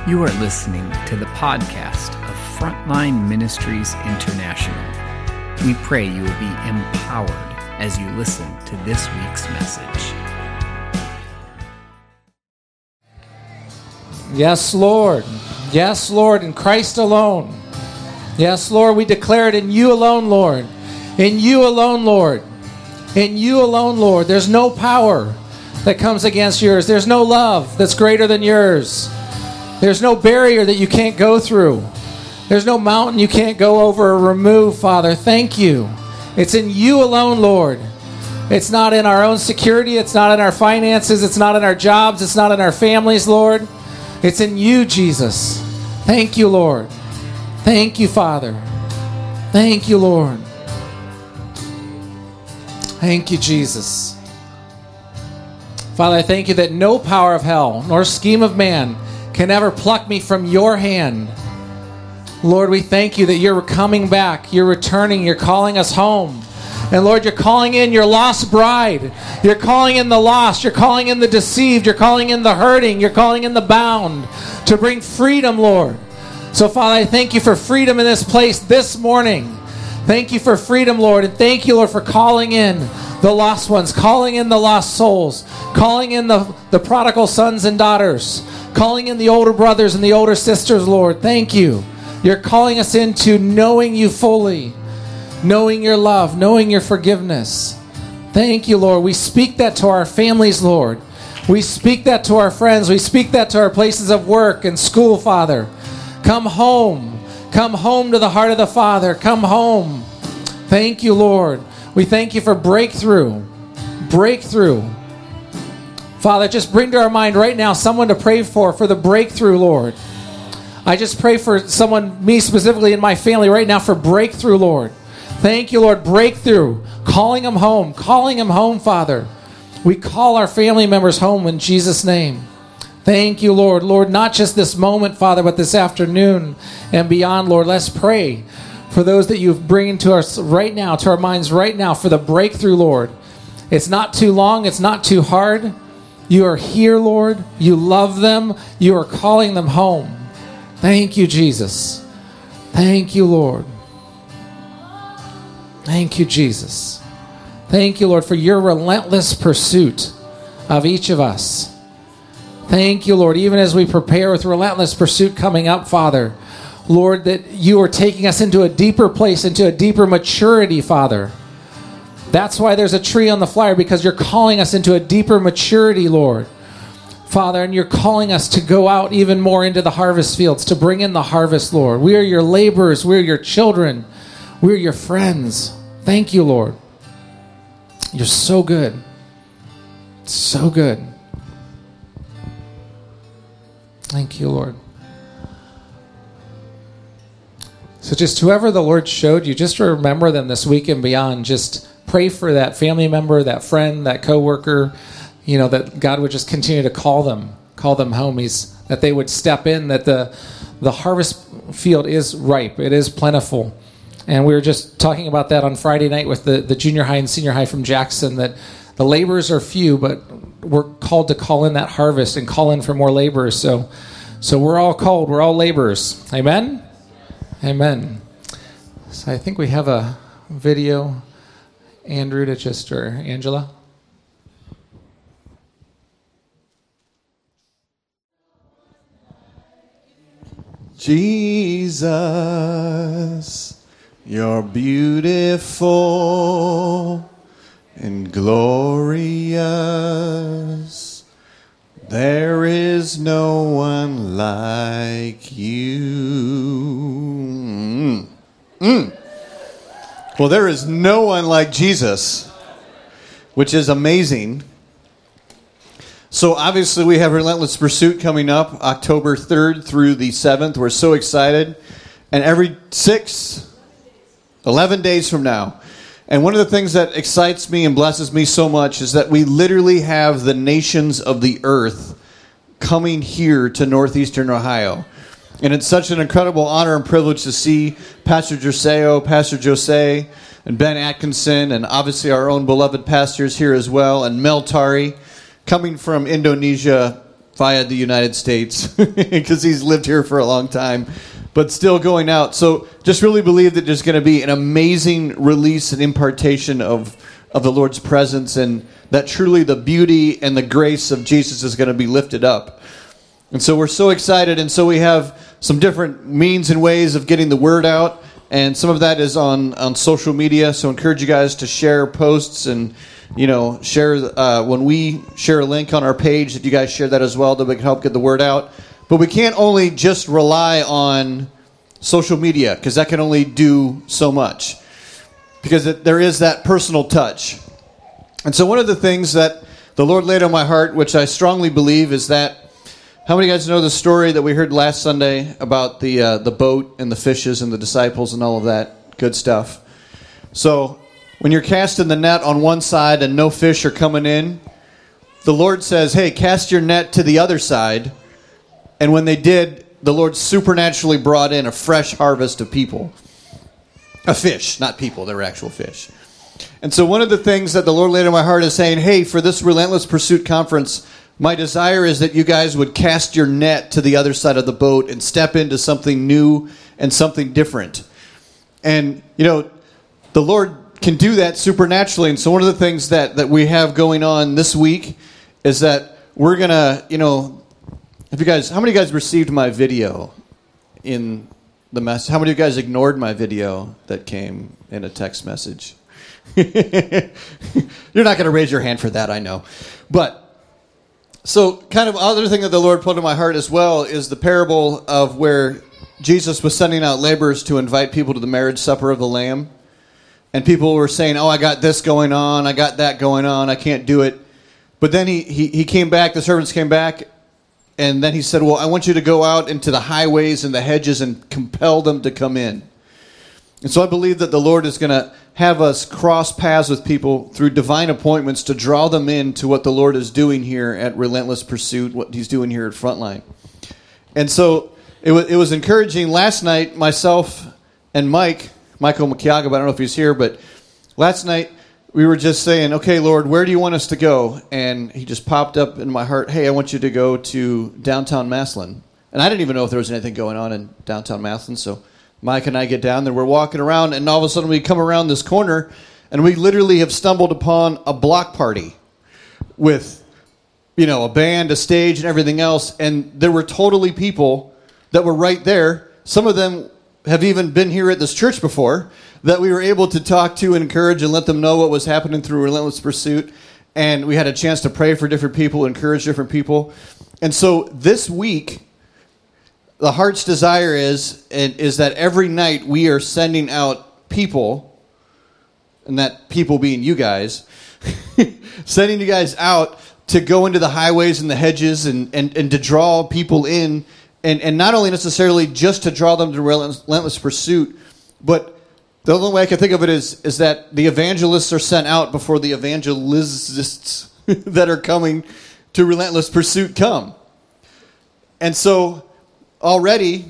You are listening to the podcast of Frontline Ministries International. We pray you will be empowered as you listen to this week's message. Yes, Lord. Yes, Lord, in Christ alone. Yes, Lord, we declare it in you alone, Lord. In you alone, Lord. In you alone, Lord. There's no power that comes against yours. There's no love that's greater than yours. There's no barrier that you can't go through. There's no mountain you can't go over or remove, Father. Thank you. It's in you alone, Lord. It's not in our own security. It's not in our finances. It's not in our jobs. It's not in our families, Lord. It's in you, Jesus. Thank you, Lord. Thank you, Father. Thank you, Lord. Thank you, Jesus. Father, I thank you that no power of hell nor scheme of man can ever pluck me from your hand. Lord, we thank you that you're coming back. You're returning. You're calling us home. And Lord, you're calling in your lost bride. You're calling in the lost. You're calling in the deceived. You're calling in the hurting. You're calling in the bound to bring freedom, Lord. So, Father, I thank you for freedom in this place this morning. Thank you for freedom, Lord. And thank you, Lord, for calling in the lost ones, calling in the lost souls, calling in the prodigal sons and daughters, calling in the older brothers and the older sisters, Lord. Thank you. You're calling us into knowing you fully, knowing your love, knowing your forgiveness. Thank you, Lord. We speak that to our families, Lord. We speak that to our friends. We speak that to our places of work and school, Father. Come home. Come home to the heart of the Father. Come home. Thank you, Lord. We thank you for breakthrough. Breakthrough. Father, just bring to our mind right now someone to pray for the breakthrough, Lord. I just pray for someone, me specifically in my family right now for breakthrough, Lord. Thank you, Lord. Breakthrough. Calling them home. Calling them home, Father. We call our family members home in Jesus' name. Thank you, Lord. Lord, not just this moment, Father, but this afternoon and beyond, Lord. Let's pray for those that you've bringing to us right now, to our minds right now for the breakthrough, Lord. It's not too long. It's not too hard. You are here, Lord. You love them. You are calling them home. Thank you, Jesus. Thank you, Lord. Thank you, Jesus. Thank you, Lord, for your relentless pursuit of each of us. Thank you, Lord, even as we prepare with relentless pursuit coming up, Father, Lord, that you are taking us into a deeper place, into a deeper maturity, Father. That's why there's a tree on the flyer, because you're calling us into a deeper maturity, Lord. Father, and you're calling us to go out even more into the harvest fields, to bring in the harvest, Lord. We are your laborers. We are your children. We are your friends. Thank you, Lord. You're so good. So good. Thank you, Lord. So just whoever the Lord showed you, just remember them this week and beyond. Just pray for that family member, that friend, that coworker, that God would just continue to call them home. That they would step in, that the harvest field is ripe. It is plentiful. And we were just talking about that on Friday night with the junior high and senior high from Jackson, that the laborers are few, but we're called to call in that harvest and call in for more laborers. So we're all called. We're all laborers. Amen? Amen. So I think we have a video, Andrew, or Angela. Jesus, you're beautiful and glorious. There is no one like you. Well, there is no one like Jesus, which is amazing. So obviously we have Relentless Pursuit coming up October 3rd through the 7th. We're so excited. And every 11 days from now. And one of the things that excites me and blesses me so much is that we literally have the nations of the earth coming here to Northeastern Ohio. And it's such an incredible honor and privilege to see Pastor Jerseo, Pastor Jose, and Ben Atkinson, and obviously our own beloved pastors here as well, and Mel Tari, coming from Indonesia via the United States because he's lived here for a long time, but still going out. So just really believe that there's going to be an amazing release and impartation of the Lord's presence, and that truly the beauty and the grace of Jesus is going to be lifted up. And so we're so excited, and so we have some different means and ways of getting the word out, and some of that is on social media, so I encourage you guys to share posts and, share when we share a link on our page, that you guys share that as well, that we can help get the word out. But we can't only just rely on social media, because that can only do so much, because there is that personal touch. And so one of the things that the Lord laid on my heart, which I strongly believe, is that, how many of you guys know the story that we heard last Sunday about the boat and the fishes and the disciples and all of that good stuff? So when you're casting the net on one side and no fish are coming in, the Lord says, hey, cast your net to the other side. And when they did, the Lord supernaturally brought in a fresh harvest of people. A fish, not people, they were actual fish. And so one of the things that the Lord laid on my heart is saying, hey, for this Relentless Pursuit Conference, my desire is that you guys would cast your net to the other side of the boat and step into something new and something different. And, the Lord can do that supernaturally. And so one of the things that we have going on this week is that we're going to, how many of you guys received my video in the message? How many of you guys ignored my video that came in a text message? You're not going to raise your hand for that, I know. But so kind of other thing that the Lord put in my heart as well is the parable of where Jesus was sending out laborers to invite people to the marriage supper of the Lamb. And people were saying, oh, I got this going on, I got that going on, I can't do it. But then he came back, the servants came back, and then he said, well, I want you to go out into the highways and the hedges and compel them to come in. And so I believe that the Lord is going to have us cross paths with people through divine appointments to draw them into what the Lord is doing here at Relentless Pursuit, what he's doing here at Frontline. And so it was encouraging. Last night, myself and Michael Makiaga, but I don't know if he's here, but last night we were just saying, okay, Lord, where do you want us to go? And he just popped up in my heart, hey, I want you to go to downtown Massillon. And I didn't even know if there was anything going on in downtown Massillon, so Mike and I get down there, we're walking around, and all of a sudden we come around this corner, and we literally have stumbled upon a block party with, a band, a stage, and everything else, and there were totally people that were right there. Some of them have even been here at this church before, that we were able to talk to and encourage and let them know what was happening through Relentless Pursuit, and we had a chance to pray for different people, encourage different people. And so this week, the heart's desire is that every night we are sending out people, and that people being you guys, sending you guys out to go into the highways and the hedges and to draw people in, and not only necessarily just to draw them to Relentless Pursuit, but the only way I can think of it is that the evangelists are sent out before the evangelists that are coming to Relentless Pursuit come. And so already,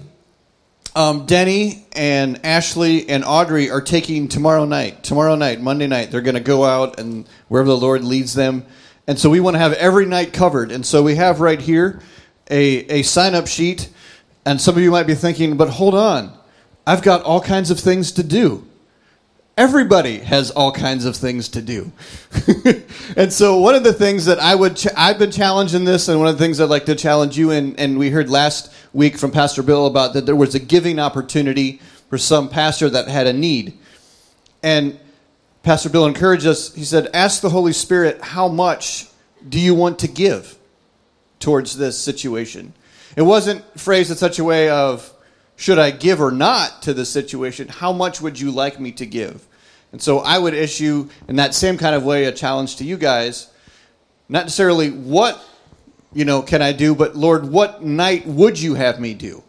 Denny and Ashley and Audrey are taking tomorrow night, Monday night. They're going to go out and wherever the Lord leads them. And so we want to have every night covered. And so we have right here a sign-up sheet. And some of you might be thinking, but hold on, I've got all kinds of things to do. Everybody has all kinds of things to do. And so one of the things that I've been challenged in this, and one of the things I'd like to challenge you in, and we heard last week from Pastor Bill about that there was a giving opportunity for some pastor that had a need. And Pastor Bill encouraged us, he said, ask the Holy Spirit, how much do you want to give towards this situation? It wasn't phrased in such a way of, should I give or not to this situation? How much would you like me to give? And so I would issue, in that same kind of way, a challenge to you guys. Not necessarily what, can I do, but Lord, what night would you have me do?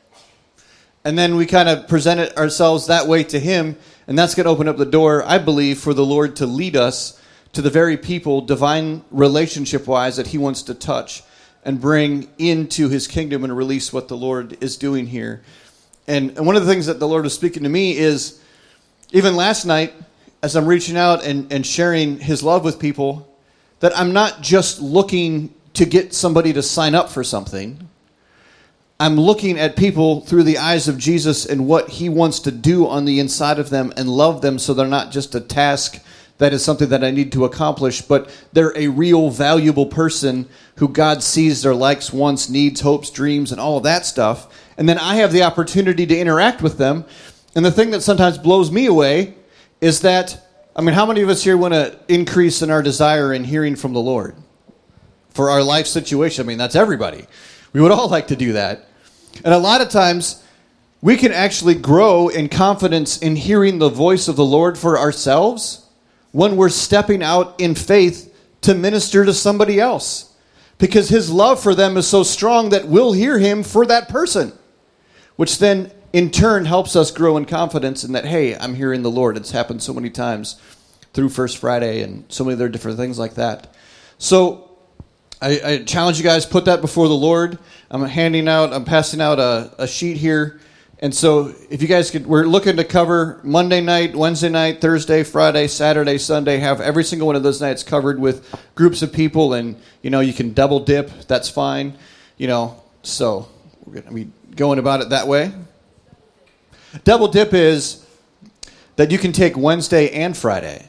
And then we kind of presented ourselves that way to him, and that's going to open up the door, I believe, for the Lord to lead us to the very people, divine relationship-wise, that he wants to touch and bring into his kingdom and release what the Lord is doing here. And one of the things that the Lord was speaking to me is, even last night, as I'm reaching out and sharing his love with people, that I'm not just looking to get somebody to sign up for something. I'm looking at people through the eyes of Jesus and what he wants to do on the inside of them and love them so they're not just a task that is something that I need to accomplish, but they're a real valuable person who God sees their likes, wants, needs, hopes, dreams, and all of that stuff. And then I have the opportunity to interact with them. And the thing that sometimes blows me away is that, I mean, how many of us here want to increase in our desire in hearing from the Lord for our life situation? I mean, that's everybody. We would all like to do that. And a lot of times, we can actually grow in confidence in hearing the voice of the Lord for ourselves when we're stepping out in faith to minister to somebody else. Because his love for them is so strong that we'll hear him for that person. Which then, in turn, helps us grow in confidence in that, hey, I'm hearing the Lord. It's happened so many times through First Friday and so many other different things like that. So, I challenge you guys, put that before the Lord. I'm passing out a sheet here. And so, if you guys could, we're looking to cover Monday night, Wednesday night, Thursday, Friday, Saturday, Sunday, have every single one of those nights covered with groups of people, and, you can double dip, that's fine, so we're going to be going about it that way. Double dip is that you can take Wednesday and Friday,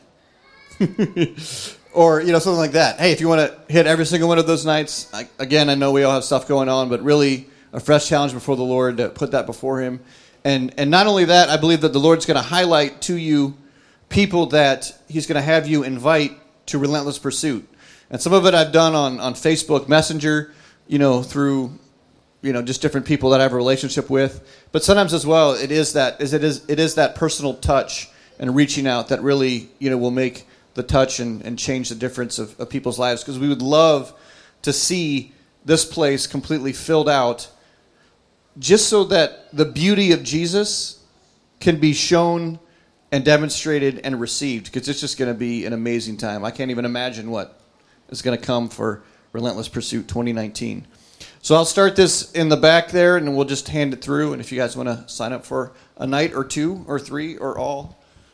or, something like that. Hey, if you want to hit every single one of those nights, again, I know we all have stuff going on, but really, a fresh challenge before the Lord to put that before him. And not only that, I believe that the Lord's going to highlight to you people that he's going to have you invite to Relentless Pursuit. And some of it I've done on Facebook Messenger, through, just different people that I have a relationship with. But sometimes as well, it is that personal touch and reaching out that really, will make the touch and change the difference of people's lives. Because we would love to see this place completely filled out, just so that the beauty of Jesus can be shown and demonstrated and received, because it's just going to be an amazing time. I can't even imagine what is going to come for Relentless Pursuit 2019. So I'll start this in the back there, and we'll just hand it through. And if you guys want to sign up for a night or two or three or all.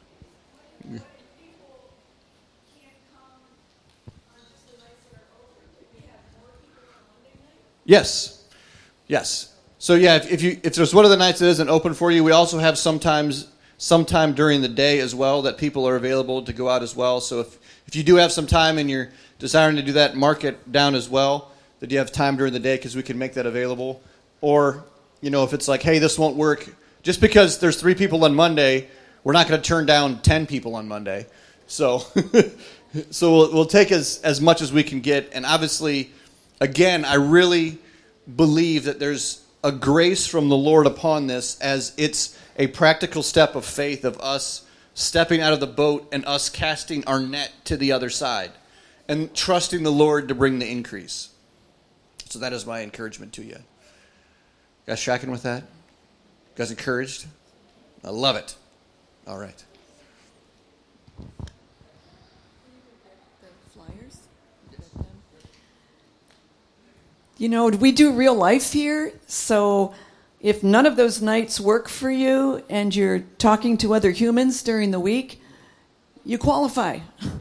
Yes. So yeah, if there's one of the nights that isn't open for you, we also have sometime during the day as well that people are available to go out as well. So if you do have some time and you're desiring to do that, mark it down as well, that you have time during the day, because we can make that available. Or, if it's like, hey, this won't work, just because there's 3 people on Monday, we're not going to turn down 10 people on Monday. So we'll take as much as we can get. And obviously, again, I really believe that there's a grace from the Lord upon this, as it's a practical step of faith of us stepping out of the boat and us casting our net to the other side and trusting the Lord to bring the increase. So that is my encouragement to you. You guys tracking with that? You guys encouraged? I love it. All right. We do real life here, so if none of those nights work for you and you're talking to other humans during the week, you qualify.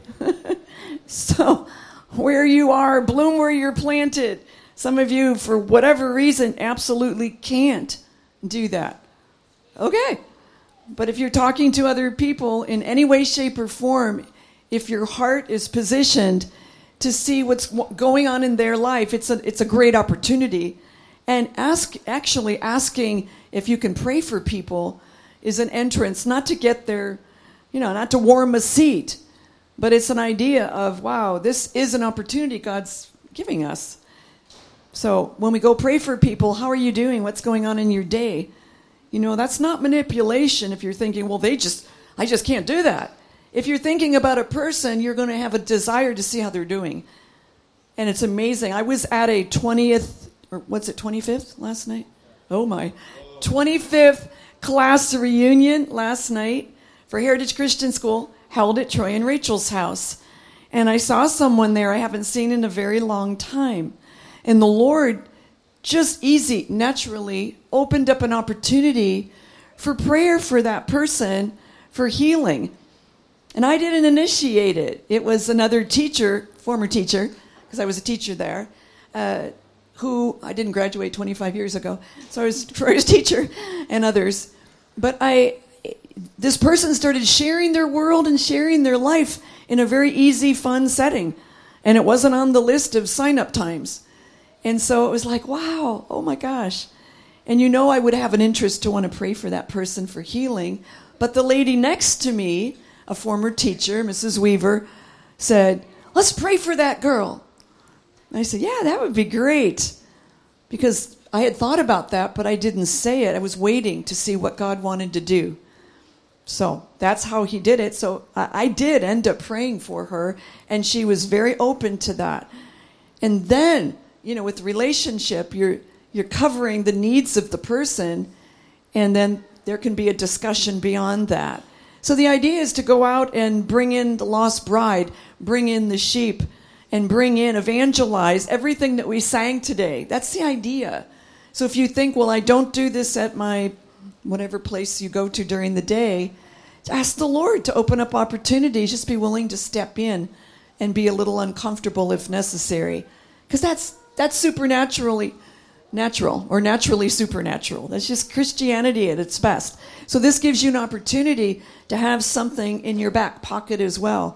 So where you are, bloom where you're planted. Some of you, for whatever reason, absolutely can't do that. Okay. But if you're talking to other people in any way, shape, or form, if your heart is positioned to see what's going on in their life, it's a great opportunity. And asking if you can pray for people is an entrance, not to get their, not to warm a seat, but it's an idea of, wow, this is an opportunity God's giving us. So when we go pray for people, how are you doing? What's going on in your day? That's not manipulation if you're thinking, well, I just can't do that. If you're thinking about a person, you're going to have a desire to see how they're doing. And it's amazing. I was at a 25th last night? Oh, my. 25th class reunion last night for Heritage Christian School, held at Troy and Rachel's house. And I saw someone there I haven't seen in a very long time. And the Lord just naturally opened up an opportunity for prayer for that person, for healing. And I didn't initiate it. It was another teacher, former teacher, because I was a teacher there. who I didn't graduate 25 years ago, so I was a first teacher and others. But this person started sharing their world and sharing their life in a very easy, fun setting. And it wasn't on the list of sign-up times. And so it was like, wow, oh my gosh. And I would have an interest to want to pray for that person for healing. But the lady next to me, a former teacher, Mrs. Weaver, said, let's pray for that girl. And I said, yeah, that would be great. Because I had thought about that, but I didn't say it. I was waiting to see what God wanted to do. So that's how he did it. So I did end up praying for her, and she was very open to that. And then, with relationship, you're covering the needs of the person, and then there can be a discussion beyond that. So the idea is to go out and bring in the lost bride, bring in the sheep, and bring in, evangelize everything that we sang today. That's the idea. So if you think, well, I don't do this at my whatever place you go to during the day, ask the Lord to open up opportunities. Just be willing to step in and be a little uncomfortable if necessary. Because that's supernaturally natural, or naturally supernatural. That's just Christianity at its best. So this gives you an opportunity to have something in your back pocket as well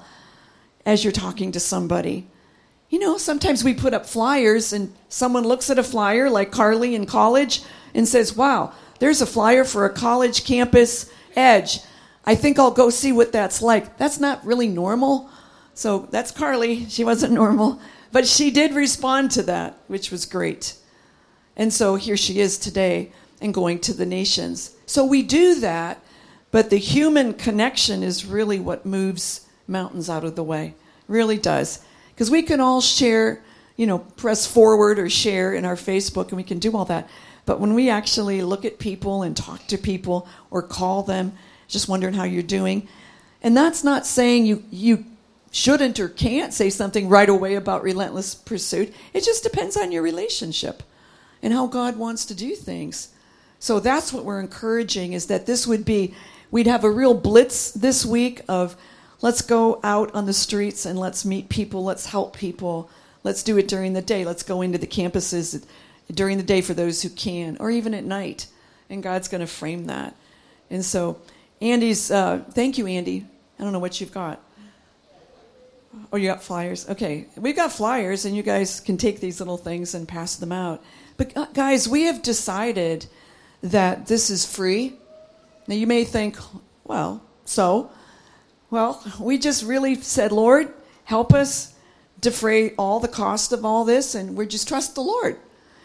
as you're talking to somebody. Sometimes we put up flyers and someone looks at a flyer like Carly in college and says, wow, there's a flyer for a college campus edge. I think I'll go see what that's like. That's not really normal. So that's Carly. She wasn't normal. But she did respond to that, which was great. And so here she is today and going to the nations. So we do that, but the human connection is really what moves mountains out of the way. Really does. Because we can all share, press forward or share in our Facebook, and we can do all that. But when we actually look at people and talk to people or call them, just wondering how you're doing, and that's not saying you shouldn't or can't say something right away about relentless pursuit. It just depends on your relationship and how God wants to do things. So that's what we're encouraging, is that we'd have a real blitz this week of, let's go out on the streets and let's meet people, let's help people, let's do it during the day, let's go into the campuses during the day for those who can, or even at night. And God's going to frame that. And so Andy's, thank you, Andy. I don't know what you've got. Oh, you got flyers? Okay. We've got flyers, and you guys can take these little things and pass them out. But guys, we have decided that this is free. Now you may think, well, we just really said, Lord, help us defray all the cost of all this, and we just trust the Lord.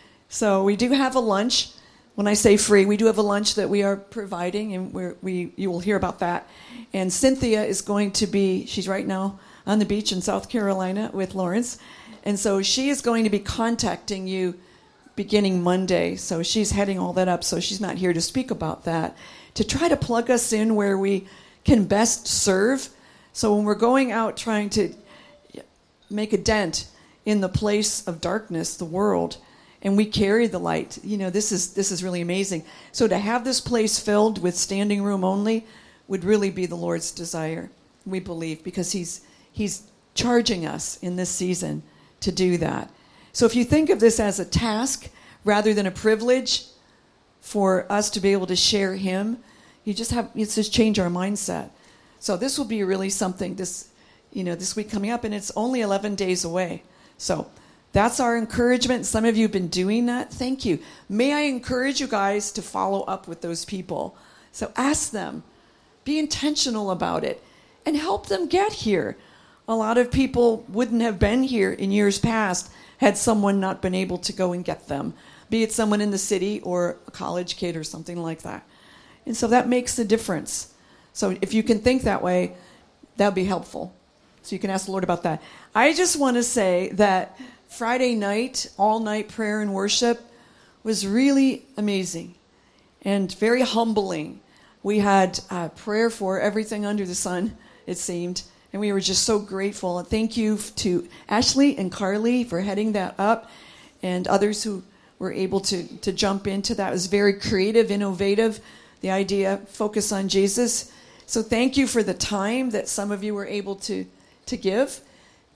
So we do have a lunch. When I say free, we do have a lunch that we are providing, and you will hear about that. And Cynthia is going to be, she's right now on the beach in South Carolina with Lawrence, and so she is going to be contacting you beginning Monday. So she's heading all that up, so she's not here to speak about that, to try to plug us in where we can best serve. So when we're going out trying to make a dent in the place of darkness, the world, and we carry the light, this is really amazing. So to have this place filled with standing room only would really be the Lord's desire, we believe, because He's charging us in this season to do that. So if you think of this as a task rather than a privilege for us to be able to share Him, you just change our mindset. So this will be really something this week coming up, and it's only 11 days away. So that's our encouragement. Some of you have been doing that. Thank you. May I encourage you guys to follow up with those people. So ask them, be intentional about it, and help them get here. A lot of people wouldn't have been here in years past had someone not been able to go and get them, be it someone in the city or a college kid or something like that. And so that makes a difference. So if you can think that way, that would be helpful. So you can ask the Lord about that. I just want to say that Friday night, all-night prayer and worship was really amazing and very humbling. We had prayer for everything under the sun, it seemed, and we were just so grateful. And thank you to Ashley and Carly for heading that up, and others who were able to jump into that. It was very creative, innovative, the idea, focus on Jesus. So thank you for the time that some of you were able to give.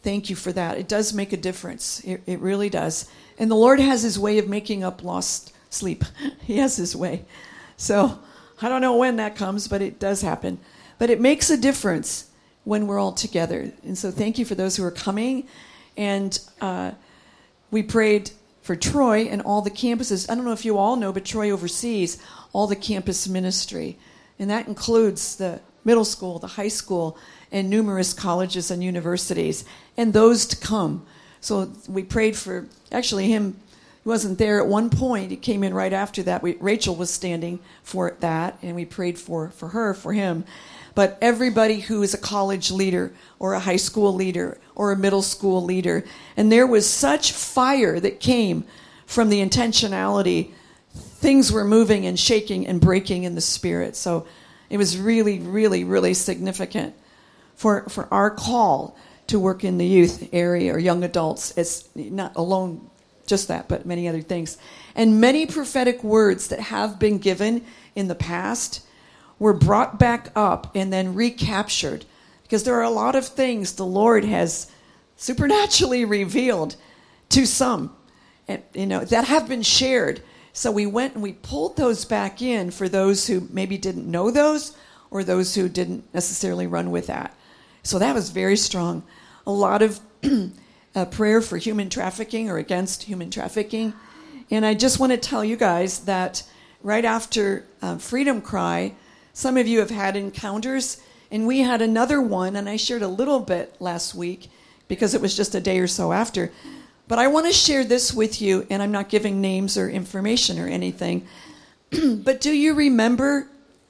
thank you for that. It does make a difference. It really does. And the Lord has his way of making up lost sleep. He has his way. So I don't know when that comes, but it does happen. But it makes a difference when we're all together. And so thank you for those who are coming. And we prayed for Troy and all the campuses. I don't know if you all know, but Troy oversees all the campus ministry. And that includes the middle school, the high school, and numerous colleges and universities, and those to come. So we prayed for, actually him, he wasn't there at one point. He came in right after that. Rachel was standing for that, and we prayed for her, for him. But everybody who is a college leader or a high school leader or a middle school leader. And there was such fire that came from the intentionality. Things were moving and shaking and breaking in the spirit. So it was really, really, really significant for our call to work in the youth area or young adults. It's not alone just that, but many other things. And many prophetic words that have been given in the past were brought back up and then recaptured, because there are a lot of things the Lord has supernaturally revealed to some, and, that have been shared. So we went and we pulled those back in for those who maybe didn't know those or those who didn't necessarily run with that. So that was very strong. A lot of prayer for human trafficking or against human trafficking. And I just want to tell you guys that right after Freedom Cry, some of you have had encounters, and we had another one, and I shared a little bit last week because it was just a day or so after. But I want to share this with you, and I'm not giving names or information or anything. But do you remember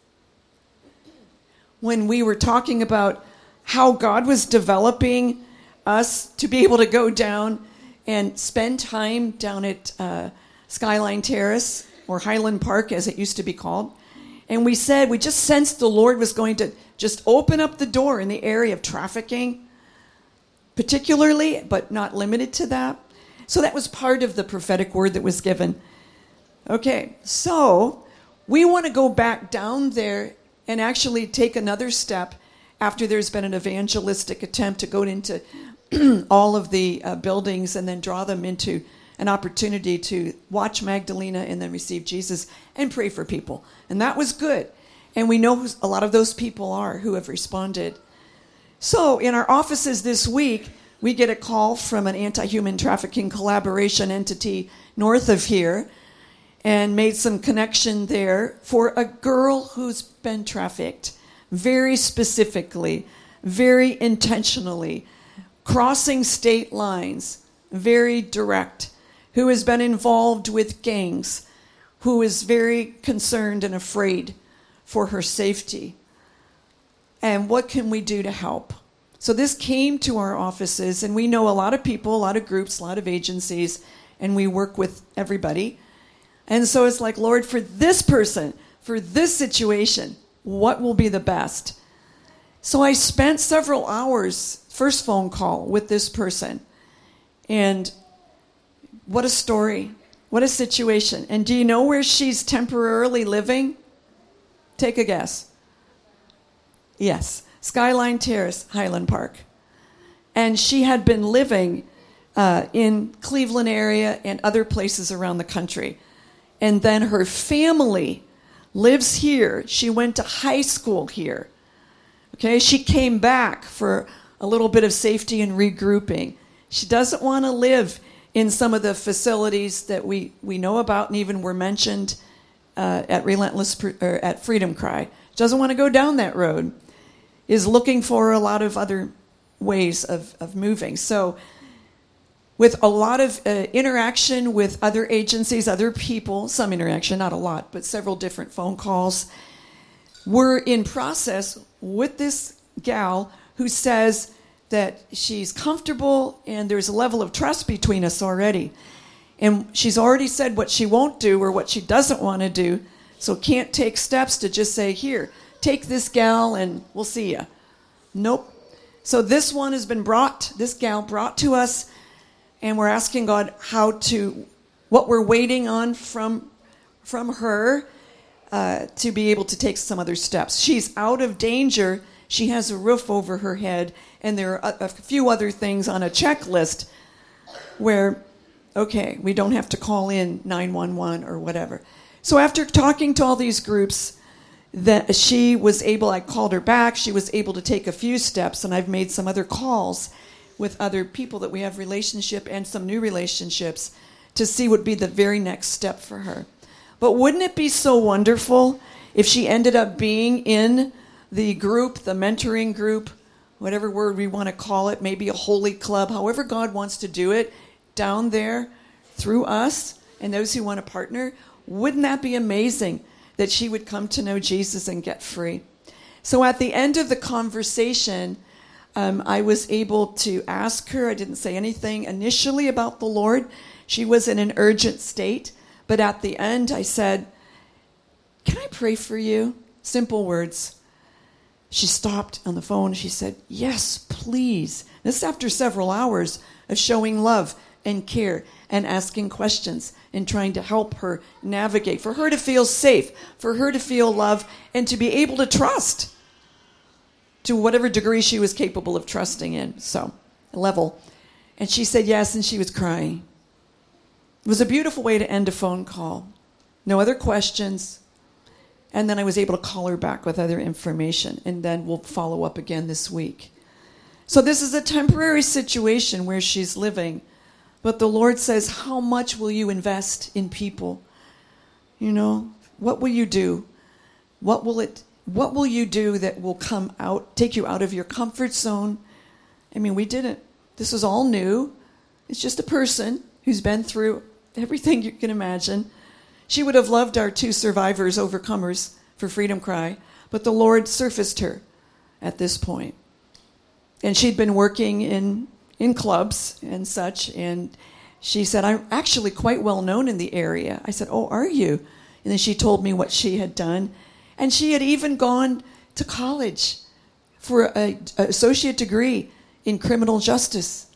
when we were talking about how God was developing us to be able to go down and spend time down at Skyline Terrace, or Highland Park as it used to be called? And we said, we just sensed the Lord was going to just open up the door in the area of trafficking, particularly, but not limited to that. So that was part of the prophetic word that was given. Okay, so we want to go back down there and actually take another step after there's been an evangelistic attempt to go into all of the buildings and then draw them into an opportunity to watch Magdalena and then receive Jesus and pray for people. And that was good. And we know who a lot of those people are who have responded. So in our offices this week, we get a call from an anti-human trafficking collaboration entity north of here, and made some connection there for a girl who's been trafficked very specifically, very intentionally, crossing state lines, very direct, who has been involved with gangs, who is very concerned and afraid for her safety. And what can we do to help? So this came to our offices, and we know a lot of people, a lot of groups, a lot of agencies, and we work with everybody. And so it's like, Lord, for this person, for this situation, what will be the best? So I spent several hours, first phone call with this person. And what a story. What a situation. And do you know where she's temporarily living? Take a guess. Yes. Skyline Terrace, Highland Park. And she had been living in Cleveland area and other places around the country. And then her family lives here. She went to high school here. Okay, she came back for a little bit of safety and regrouping. She doesn't want to live in some of the facilities that we know about and even were mentioned at at Freedom Cry. Doesn't want to go down that road. Is looking for a lot of other ways of moving. So with a lot of interaction with other agencies, other people, some interaction, not a lot, but several different phone calls, we're in process with this gal who says that she's comfortable and there's a level of trust between us already. And she's already said what she won't do or what she doesn't want to do, so can't take steps to just say, here, take this gal and we'll see ya. Nope. So this one has been this gal brought to us, and we're asking God what we're waiting on from her to be able to take some other steps. She's out of danger she has a roof over her head, and there are a few other things on a checklist where, okay, we don't have to call in 911 or whatever. So after talking to all these groups, that she was able, I called her back, she was able to take a few steps, and I've made some other calls with other people that we have relationship and some new relationships to see what would be the very next step for her. But wouldn't it be so wonderful if she ended up being in the group, the mentoring group, whatever word we want to call it, maybe a holy club, however God wants to do it, down there through us and those who want to partner? Wouldn't that be amazing that she would come to know Jesus and get free? So at the end of the conversation, I was able to ask her. I didn't say anything initially about the Lord. She was in an urgent state. But at the end, I said, "Can I pray for you?" Simple words. She stopped on the phone. She said, "Yes, please." This is after several hours of showing love and care and asking questions and trying to help her navigate, for her to feel safe, for her to feel love, and to be able to trust to whatever degree she was capable of trusting in. So, a level. And she said yes, and she was crying. It was a beautiful way to end a phone call. No other questions. And then I was able to call her back with other information, and then we'll follow up again this week. So this is a temporary situation where she's living, but the Lord says, how much will you invest in people? You know, what will you do? What will you do that will take you out of your comfort zone? I mean, we didn't. This is all new. It's just a person who's been through everything you can imagine. She would have loved our 2 survivors, overcomers for Freedom Cry, but the Lord surfaced her at this point. And she'd been working in clubs and such, and she said, "I'm actually quite well known in the area." I said, "Oh, are you?" And then she told me what she had done. And she had even gone to college for an associate degree in criminal justice.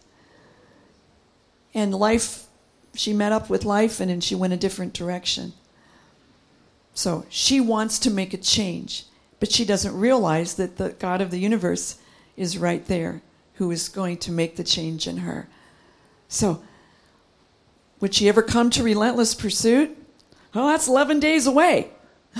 And life, she met up with life, and then she went a different direction. So she wants to make a change, but she doesn't realize that the God of the universe is right there, who is going to make the change in her. So, would she ever come to Relentless Pursuit? Oh, that's 11 days away.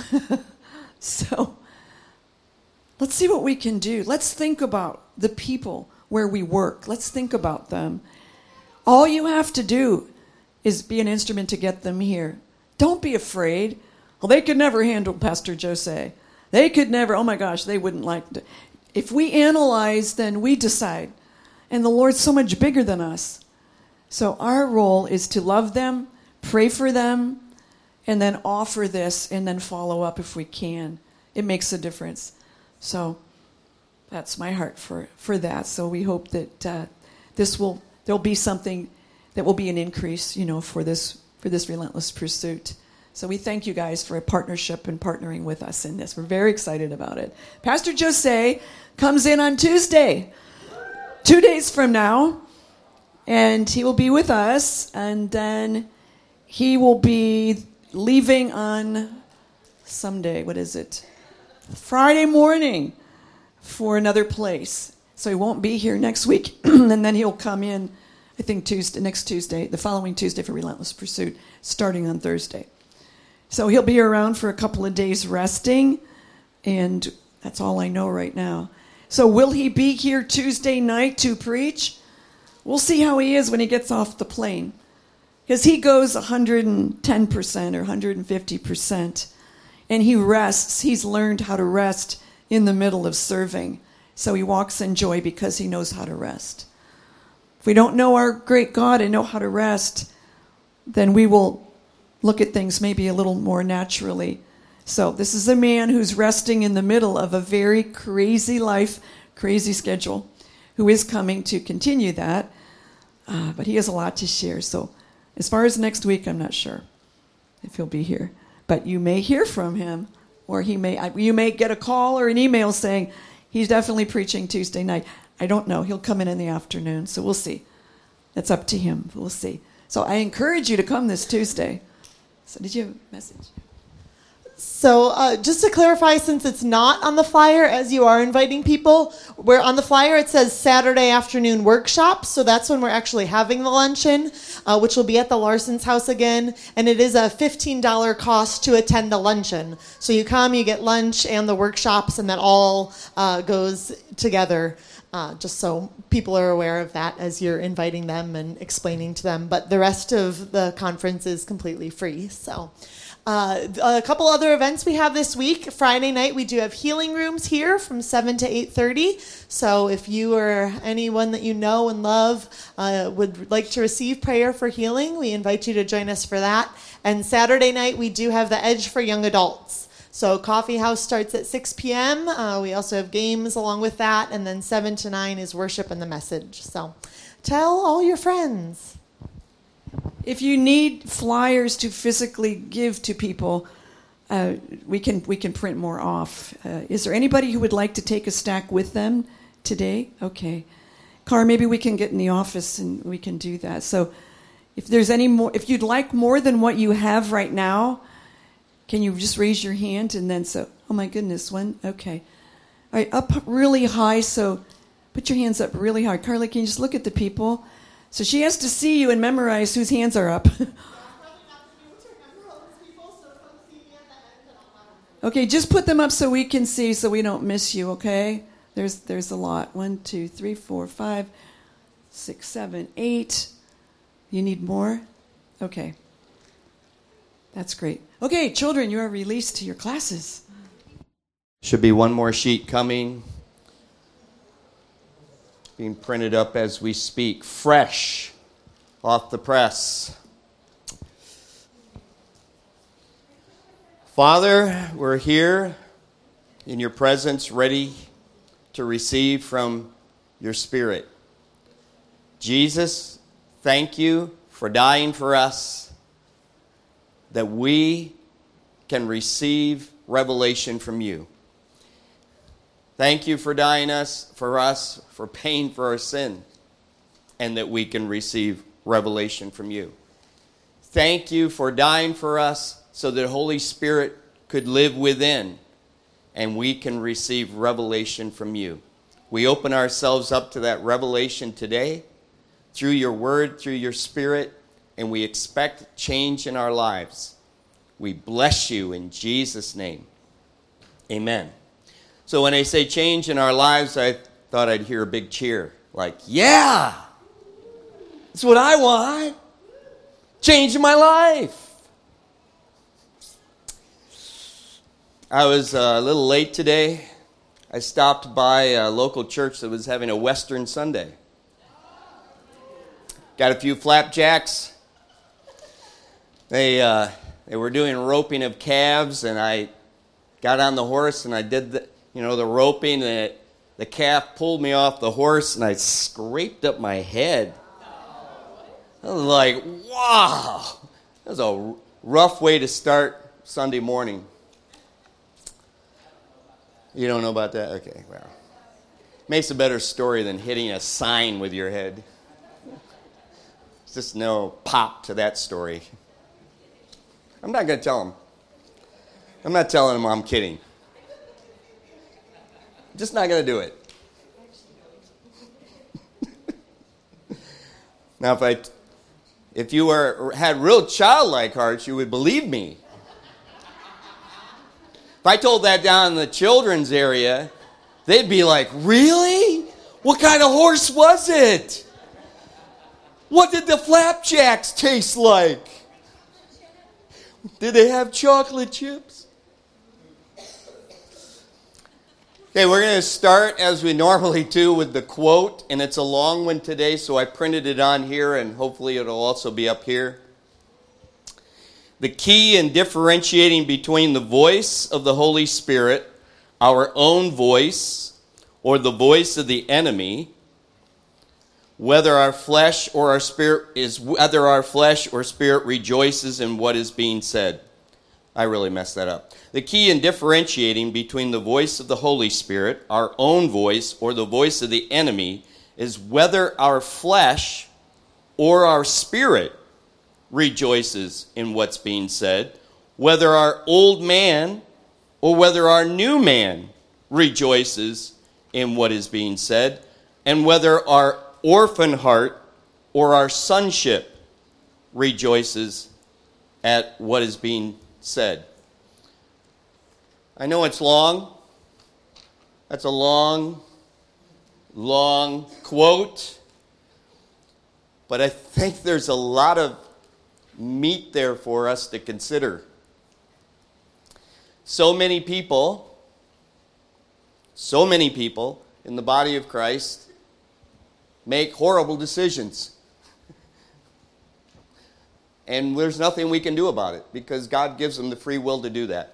So, let's see what we can do. Let's think about the people where we work. Let's think about them. All you have to do is be an instrument to get them here. Don't be afraid. Well, they could never handle Pastor Jose. They could never, oh my gosh, they wouldn't like it. If we analyze, then we decide. And the Lord's so much bigger than us. So our role is to love them, pray for them, and then offer this, and then follow up if we can. It makes a difference. So that's my heart for that. So we hope that there'll be something that will be an increase, for this Relentless Pursuit. So we thank you guys for a partnership and partnering with us in this. We're very excited about it. Pastor Jose comes in on Tuesday, 2 days from now, and he will be with us, and then he will be leaving on someday, Friday morning for another place. So he won't be here next week, and then he'll come in, I think next Tuesday, the following Tuesday for Relentless Pursuit, starting on Thursday. So he'll be around for a couple of days resting, and that's all I know right now. So will he be here Tuesday night to preach? We'll see how he is when he gets off the plane, because he goes 110% or 150%, and he rests. He's learned how to rest in the middle of serving. So he walks in joy because he knows how to rest. If we don't know our great God and know how to rest, then we will look at things maybe a little more naturally. So this is a man who's resting in the middle of a very crazy life, crazy schedule, who is coming to continue that. But he has a lot to share. So as far as next week, I'm not sure if he'll be here. But you may hear from him, or you may get a call or an email saying he's definitely preaching Tuesday night. I don't know. He'll come in the afternoon, so we'll see. That's up to him. We'll see. So I encourage you to come this Tuesday. So did you have a message? So just to clarify, since it's not on the flyer, as you are inviting people, where on the flyer it says Saturday afternoon workshop. So that's when we're actually having the luncheon, which will be at the Larson's house again. And it is a $15 cost to attend the luncheon. So you come, you get lunch and the workshops, and that all goes together. Just so people are aware of that as you're inviting them and explaining to them. But the rest of the conference is completely free. So a couple other events we have this week. Friday night we do have healing rooms here from 7 to 8:30. So if you or anyone that you know and love would like to receive prayer for healing, we invite you to join us for that. And Saturday night we do have the Edge for Young Adults. So Coffee House starts at 6 p.m. We also have games along with that. And then 7 to 9 is worship and the message. So tell all your friends. If you need flyers to physically give to people, we can print more off. Is there anybody who would like to take a stack with them today? Okay. Car, maybe we can get in the office and we can do that. So if there's any more, if you'd like more than what you have right now, can you just raise your hand? And then oh my goodness, one? Okay. All right, up really high, so put your hands up really high. Carly, can you just look at the people? So she has to see you and memorize whose hands are up. Okay, just put them up so we can see, so we don't miss you, okay? There's a lot. 1, 2, 3, 4, 5, 6, 7, 8. You need more? Okay. That's great. Okay, children, you are released to your classes. Should be one more sheet coming. Being printed up as we speak. Fresh off the press. Father, we're here in your presence, ready to receive from your Spirit. Jesus, thank you for dying for us, that we can receive revelation from you. Thank you for dying for us, for paying for our sin, and that we can receive revelation from you. Thank you for dying for us so that Holy Spirit could live within, and we can receive revelation from you. We open ourselves up to that revelation today through your word, through your Spirit, and we expect change in our lives. We bless you in Jesus' name. Amen. So when I say change in our lives, I thought I'd hear a big cheer. Like, yeah! That's what I want. Change in my life. I was a little late today. I stopped by a local church that was having a Western Sunday. Got a few flapjacks. They were doing roping of calves, and I got on the horse and I did the roping, and the calf pulled me off the horse, and I scraped up my head. I was like, wow. That was a rough way to start Sunday morning. You don't know about that? Okay, well. Makes a better story than hitting a sign with your head. There's just no pop to that story. I'm not going to tell him. I'm not telling him I'm kidding. I'm just not going to do it. Now, if you had real childlike hearts, you would believe me. If I told that down in the children's area, they'd be like, really? What kind of horse was it? What did the flapjacks taste like? Did they have chocolate chips? Okay, we're going to start as we normally do with the quote, and it's a long one today, so I printed it on here, and hopefully it'll also be up here. The key in differentiating between the voice of the Holy Spirit, our own voice, or the voice of the enemy, whether our flesh or spirit rejoices in what is being said. I really messed that up. The key in differentiating between the voice of the Holy Spirit, our own voice, or the voice of the enemy is whether our flesh or our spirit rejoices in what's being said, whether our old man or whether our new man rejoices in what is being said, and whether our orphan heart or our sonship rejoices at what is being said. I know it's long. That's a long quote. But I think there's a lot of meat there for us to consider. So many people in the body of Christ make horrible decisions. And there's nothing we can do about it because God gives them the free will to do that.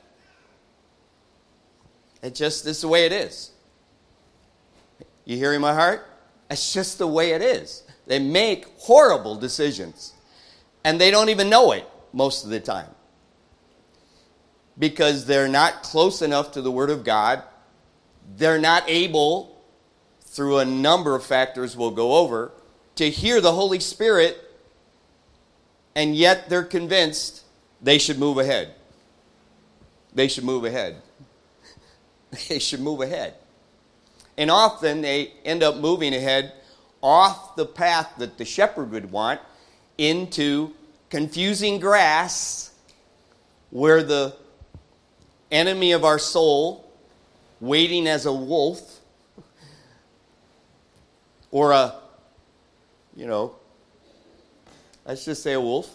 It's the way it is. You hearing my heart? It's just the way it is. They make horrible decisions. And they don't even know it most of the time. Because they're not close enough to the Word of God. They're not able, through a number of factors we'll go over, to hear the Holy Spirit, and yet they're convinced they should move ahead. They should move ahead. They should move ahead. And often they end up moving ahead off the path that the shepherd would want into confusing grass where the enemy of our soul, waiting as a wolf, or let's just say a wolf,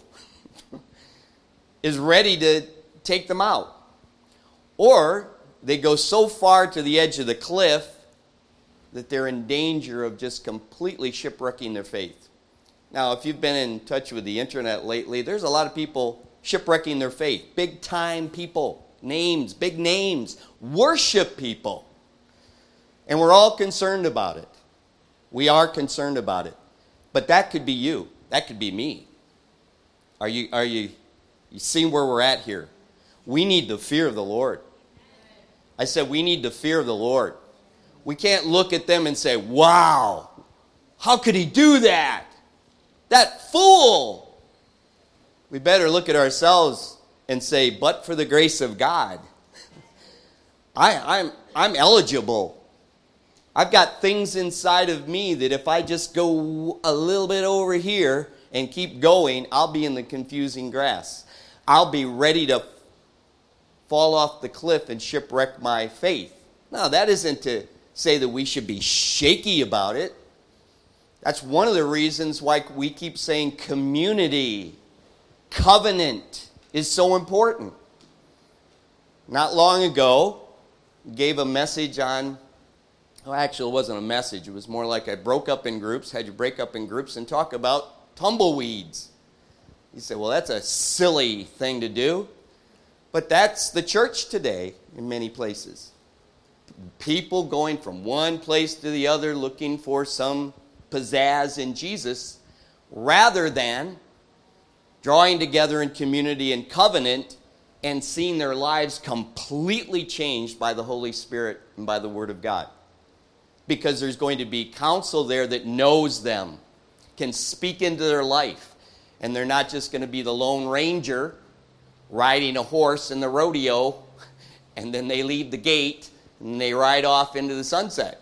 is ready to take them out. Or they go so far to the edge of the cliff that they're in danger of just completely shipwrecking their faith. Now, if you've been in touch with the internet lately, there's a lot of people shipwrecking their faith. Big time people, names, big names, worship people. And we're all concerned about it. We are concerned about it. But that could be you. That could be me. Are you seeing where we're at here? We need the fear of the Lord. I said we need the fear of the Lord. We can't look at them and say, wow, how could he do that? That fool. We better look at ourselves and say, but for the grace of God, I'm eligible. I've got things inside of me that if I just go a little bit over here and keep going, I'll be in the confusing grass. I'll be ready to fall off the cliff and shipwreck my faith. Now, that isn't to say that we should be shaky about it. That's one of the reasons why we keep saying community, covenant is so important. Not long ago, gave a message on, well, actually it wasn't a message. It was more like I broke up in groups, had you break up in groups and talk about tumbleweeds. You say, well, that's a silly thing to do. But that's the church today in many places. People going from one place to the other looking for some pizzazz in Jesus rather than drawing together in community and covenant and seeing their lives completely changed by the Holy Spirit and by the Word of God. Because there's going to be counsel there that knows them, can speak into their life. And they're not just going to be the Lone Ranger riding a horse in the rodeo, and then they leave the gate and they ride off into the sunset.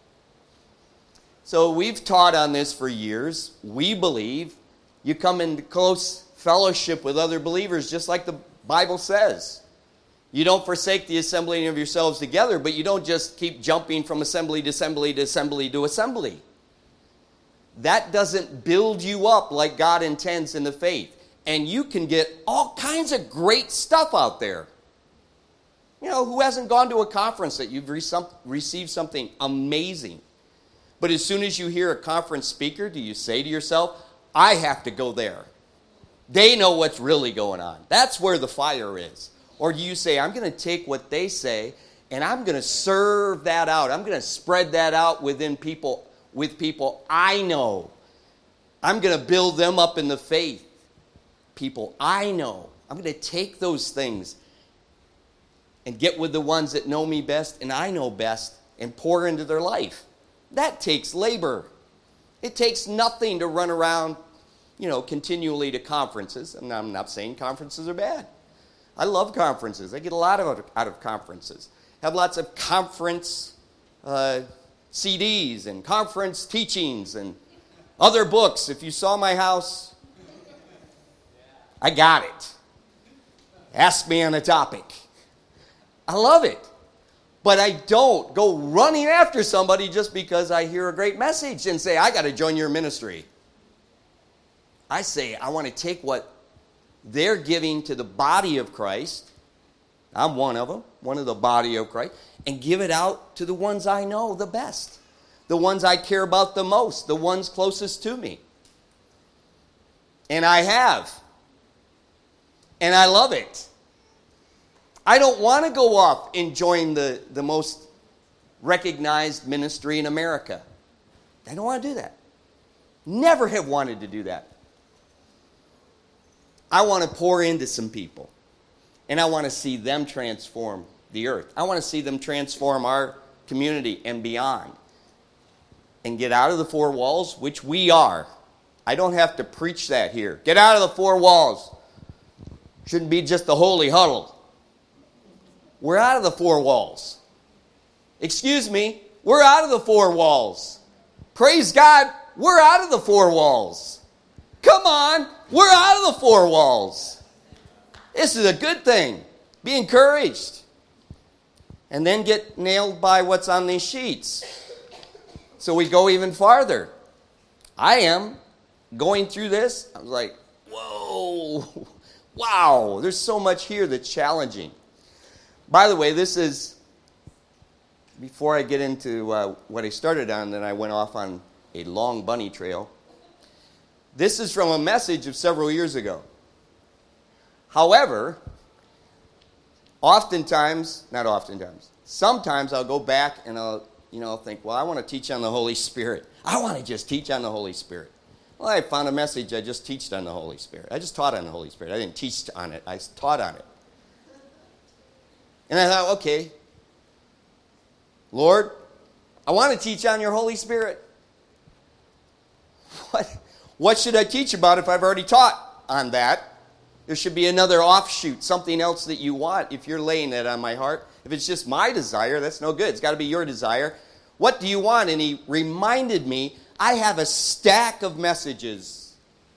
So we've taught on this for years. We believe you come into close fellowship with other believers, just like the Bible says. You don't forsake the assembling of yourselves together, but you don't just keep jumping from assembly to assembly to assembly to assembly. That doesn't build you up like God intends in the faith. And you can get all kinds of great stuff out there. You know, who hasn't gone to a conference that you've received something amazing? But as soon as you hear a conference speaker, do you say to yourself, I have to go there? They know what's really going on. That's where the fire is. Or do you say, I'm going to take what they say and I'm going to serve that out. I'm going to spread that out with people I know. I'm going to build them up in the faith. People I know. I'm going to take those things and get with the ones that know me best and I know best and pour into their life. That takes labor. It takes nothing to run around, continually to conferences. And I'm not saying conferences are bad. I love conferences. I get a lot out of conferences. Have lots of conference CDs and conference teachings and other books. If you saw my house, I got it. Ask me on a topic. I love it. But I don't go running after somebody just because I hear a great message and say, I got to join your ministry. I say, I want to take what they're giving to the body of Christ. I'm one of them, one of the body of Christ, and give it out to the ones I know the best, the ones I care about the most, the ones closest to me. And I have. And I love it. I don't want to go off and join the most recognized ministry in America. I don't want to do that. Never have wanted to do that. I want to pour into some people. And I want to see them transform the earth. I want to see them transform our community and beyond. And get out of the four walls, which we are. I don't have to preach that here. Get out of the four walls. Shouldn't be just the holy huddle. We're out of the four walls. Excuse me, we're out of the four walls. Praise God, we're out of the four walls. Come on, we're out of the four walls. This is a good thing. Be encouraged. And then get nailed by what's on these sheets. So we go even farther. I am going through this. I was like, whoa, wow, there's so much here that's challenging. By the way, this is, before I get into what I started on, then I went off on a long bunny trail. This is from a message of several years ago. However, sometimes I'll go back and I'll think, well, I want to teach on the Holy Spirit. I want to just teach on the Holy Spirit. Well, I found a message, I just taught on the Holy Spirit. I just taught on the Holy Spirit. I didn't teach on it, I taught on it. And I thought, okay, Lord, I want to teach on your Holy Spirit. What should I teach about if I've already taught on that? There should be another offshoot, something else that you want if you're laying that on my heart. If it's just my desire, that's no good. It's got to be your desire. What do you want? And he reminded me, I have a stack of messages.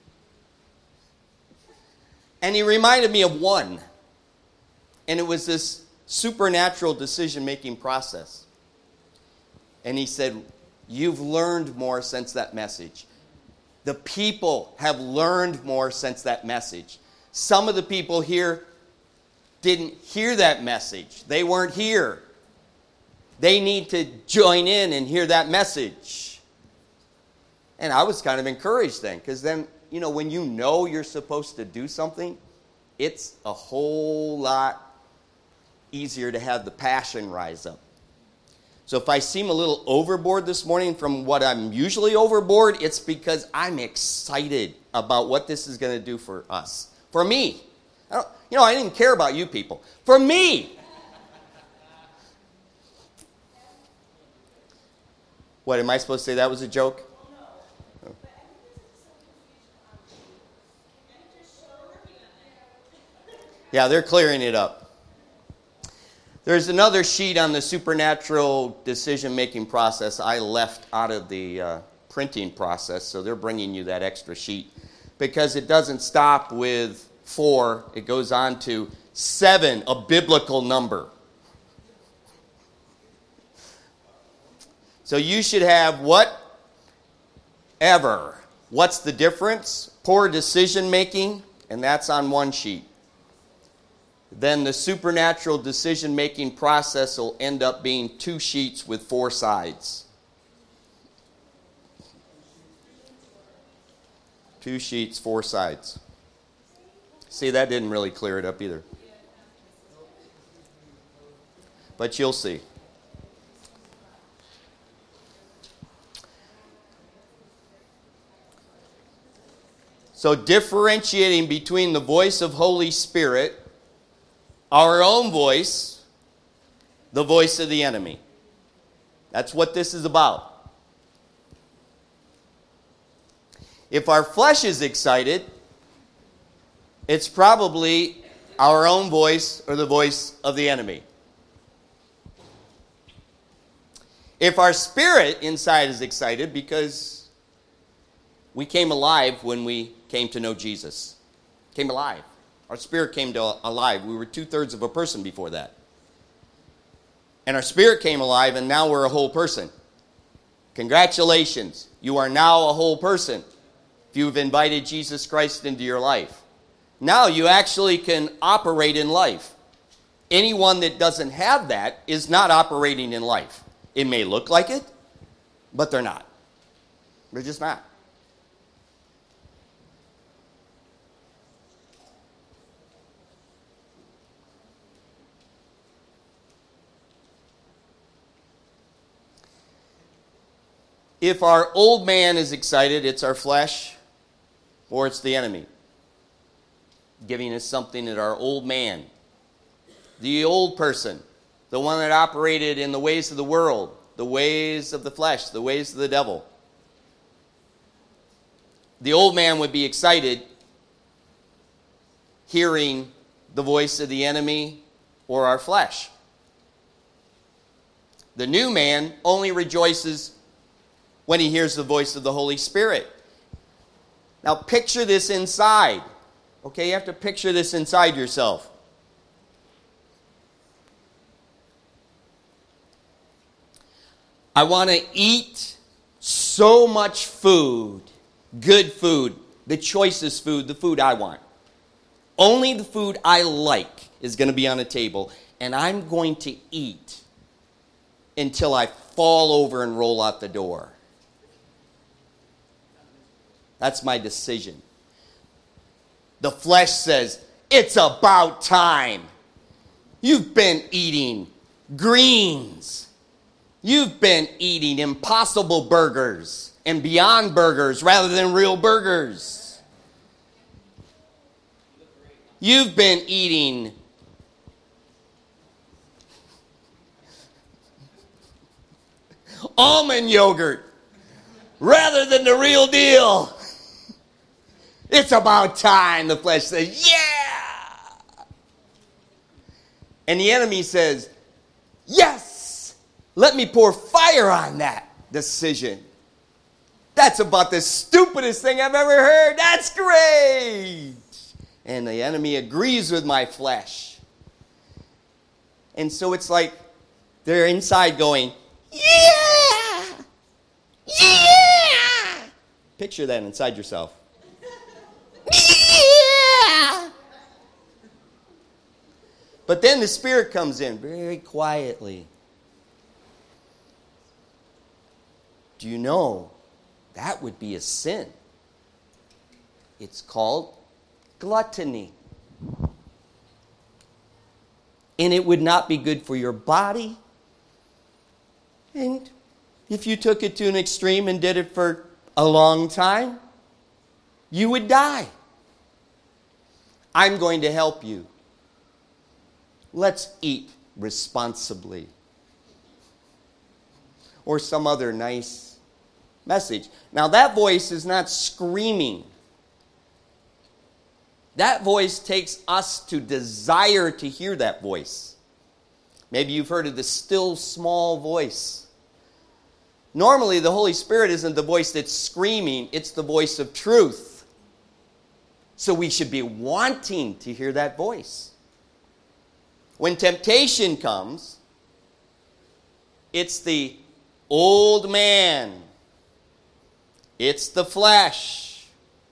And he reminded me of one. And it was this supernatural decision-making process. And he said, you've learned more since that message. The people have learned more since that message. Some of the people here didn't hear that message. They weren't here. They need to join in and hear that message. And I was kind of encouraged then, because then, when you know you're supposed to do something, it's a whole lot easier to have the passion rise up. So if I seem a little overboard this morning from what I'm usually overboard, it's because I'm excited about what this is going to do for us. For me. I didn't care about you people. For me. What, am I supposed to say that was a joke? Oh. Yeah, they're clearing it up. There's another sheet on the supernatural decision-making process I left out of the printing process, so they're bringing you that extra sheet. Because it doesn't stop with 4, it goes on to 7, a biblical number. So you should have whatever. What's the difference? Poor decision-making, and that's on one sheet. Then the supernatural decision-making process will end up being 2 sheets with 4 sides. 2 sheets, 4 sides. See, that didn't really clear it up either. But you'll see. So differentiating between the voice of Holy Spirit, our own voice, the voice of the enemy. That's what this is about. If our flesh is excited, it's probably Our own voice or the voice of the enemy? If our spirit inside is excited because we came alive when we came to know Jesus. Came alive. Our spirit came alive. We were 2/3 of a person before that. And our spirit came alive, and now we're a whole person. Congratulations. You are now a whole person if you've invited Jesus Christ into your life. Now you actually can operate in life. Anyone that doesn't have that is not operating in life. It may look like it, but they're not. They're just not. If our old man is excited, it's our flesh or it's the enemy giving us something that our old man, the old person, the one that operated in the ways of the world, the ways of the flesh, the ways of the devil. The old man would be excited hearing the voice of the enemy or our flesh. The new man only rejoices when he hears the voice of the Holy Spirit. Now picture this inside. Okay, you have to picture this inside yourself. I want to eat so much food, good food, the choicest food, the food I want. Only the food I like is going to be on the table, and I'm going to eat until I fall over and roll out the door. That's my decision. The flesh says, it's about time. You've been eating greens. You've been eating Impossible Burgers and Beyond Burgers rather than real burgers. You've been eating almond yogurt rather than the real deal. It's about time, the flesh says, yeah. And the enemy says, yes, let me pour fire on that decision. That's about the stupidest thing I've ever heard. That's great. And the enemy agrees with my flesh. And so it's like they're inside going, yeah, yeah. Picture that inside yourself. Yeah. But then the Spirit comes in very quietly. Do you know that would be a sin? It's called gluttony. And it would not be good for your body. And if you took it to an extreme and did it for a long time, you would die. I'm going to help you. Let's eat responsibly. Or some other nice message. Now that voice is not screaming. That voice takes us to desire to hear that voice. Maybe you've heard of the still small voice. Normally the Holy Spirit isn't the voice that's screaming, it's the voice of truth. So we should be wanting to hear that voice. When temptation comes, it's the old man. It's the flesh.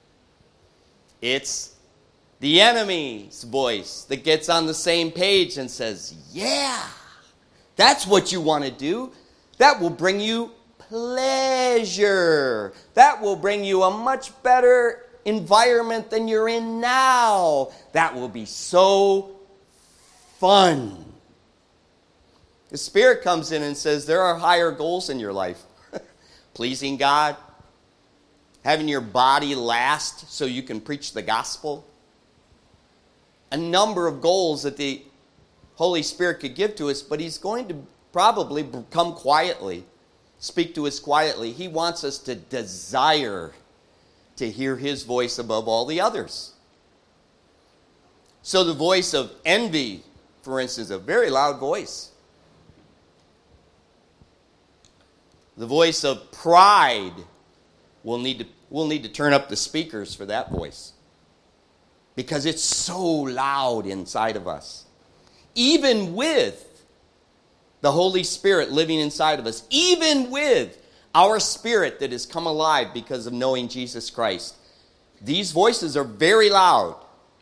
It's the enemy's voice that gets on the same page and says, yeah, that's what you want to do. That will bring you pleasure. That will bring you a much better environment than you're in now. That will be so fun. The Spirit comes in and says there are higher goals in your life. Pleasing God, having your body last so you can preach the gospel. A number of goals that the Holy Spirit could give to us, but He's going to probably come quietly, speak to us quietly. He wants us to desire to hear His voice above all the others. So the voice of envy, for instance, a very loud voice. The voice of pride, we'll need to turn up the speakers for that voice, because it's so loud inside of us. Even with the Holy Spirit living inside of us, even with our spirit that has come alive because of knowing Jesus Christ, these voices are very loud.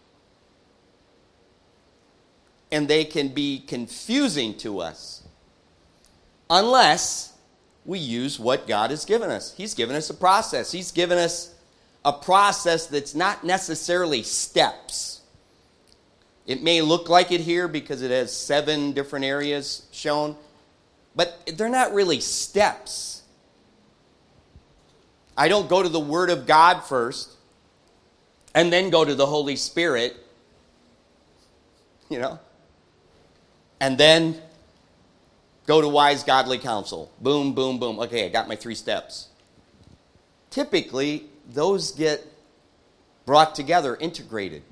And they can be confusing to us unless we use what God has given us. He's given us a process. He's given us a process that's not necessarily steps. It may look like it here because it has 7 different areas shown, but they're not really steps. I don't go to the Word of God first and then go to the Holy Spirit, and then go to wise, godly counsel. Boom, boom, boom. Okay, I got my 3 steps. Typically, those get brought together, integrated.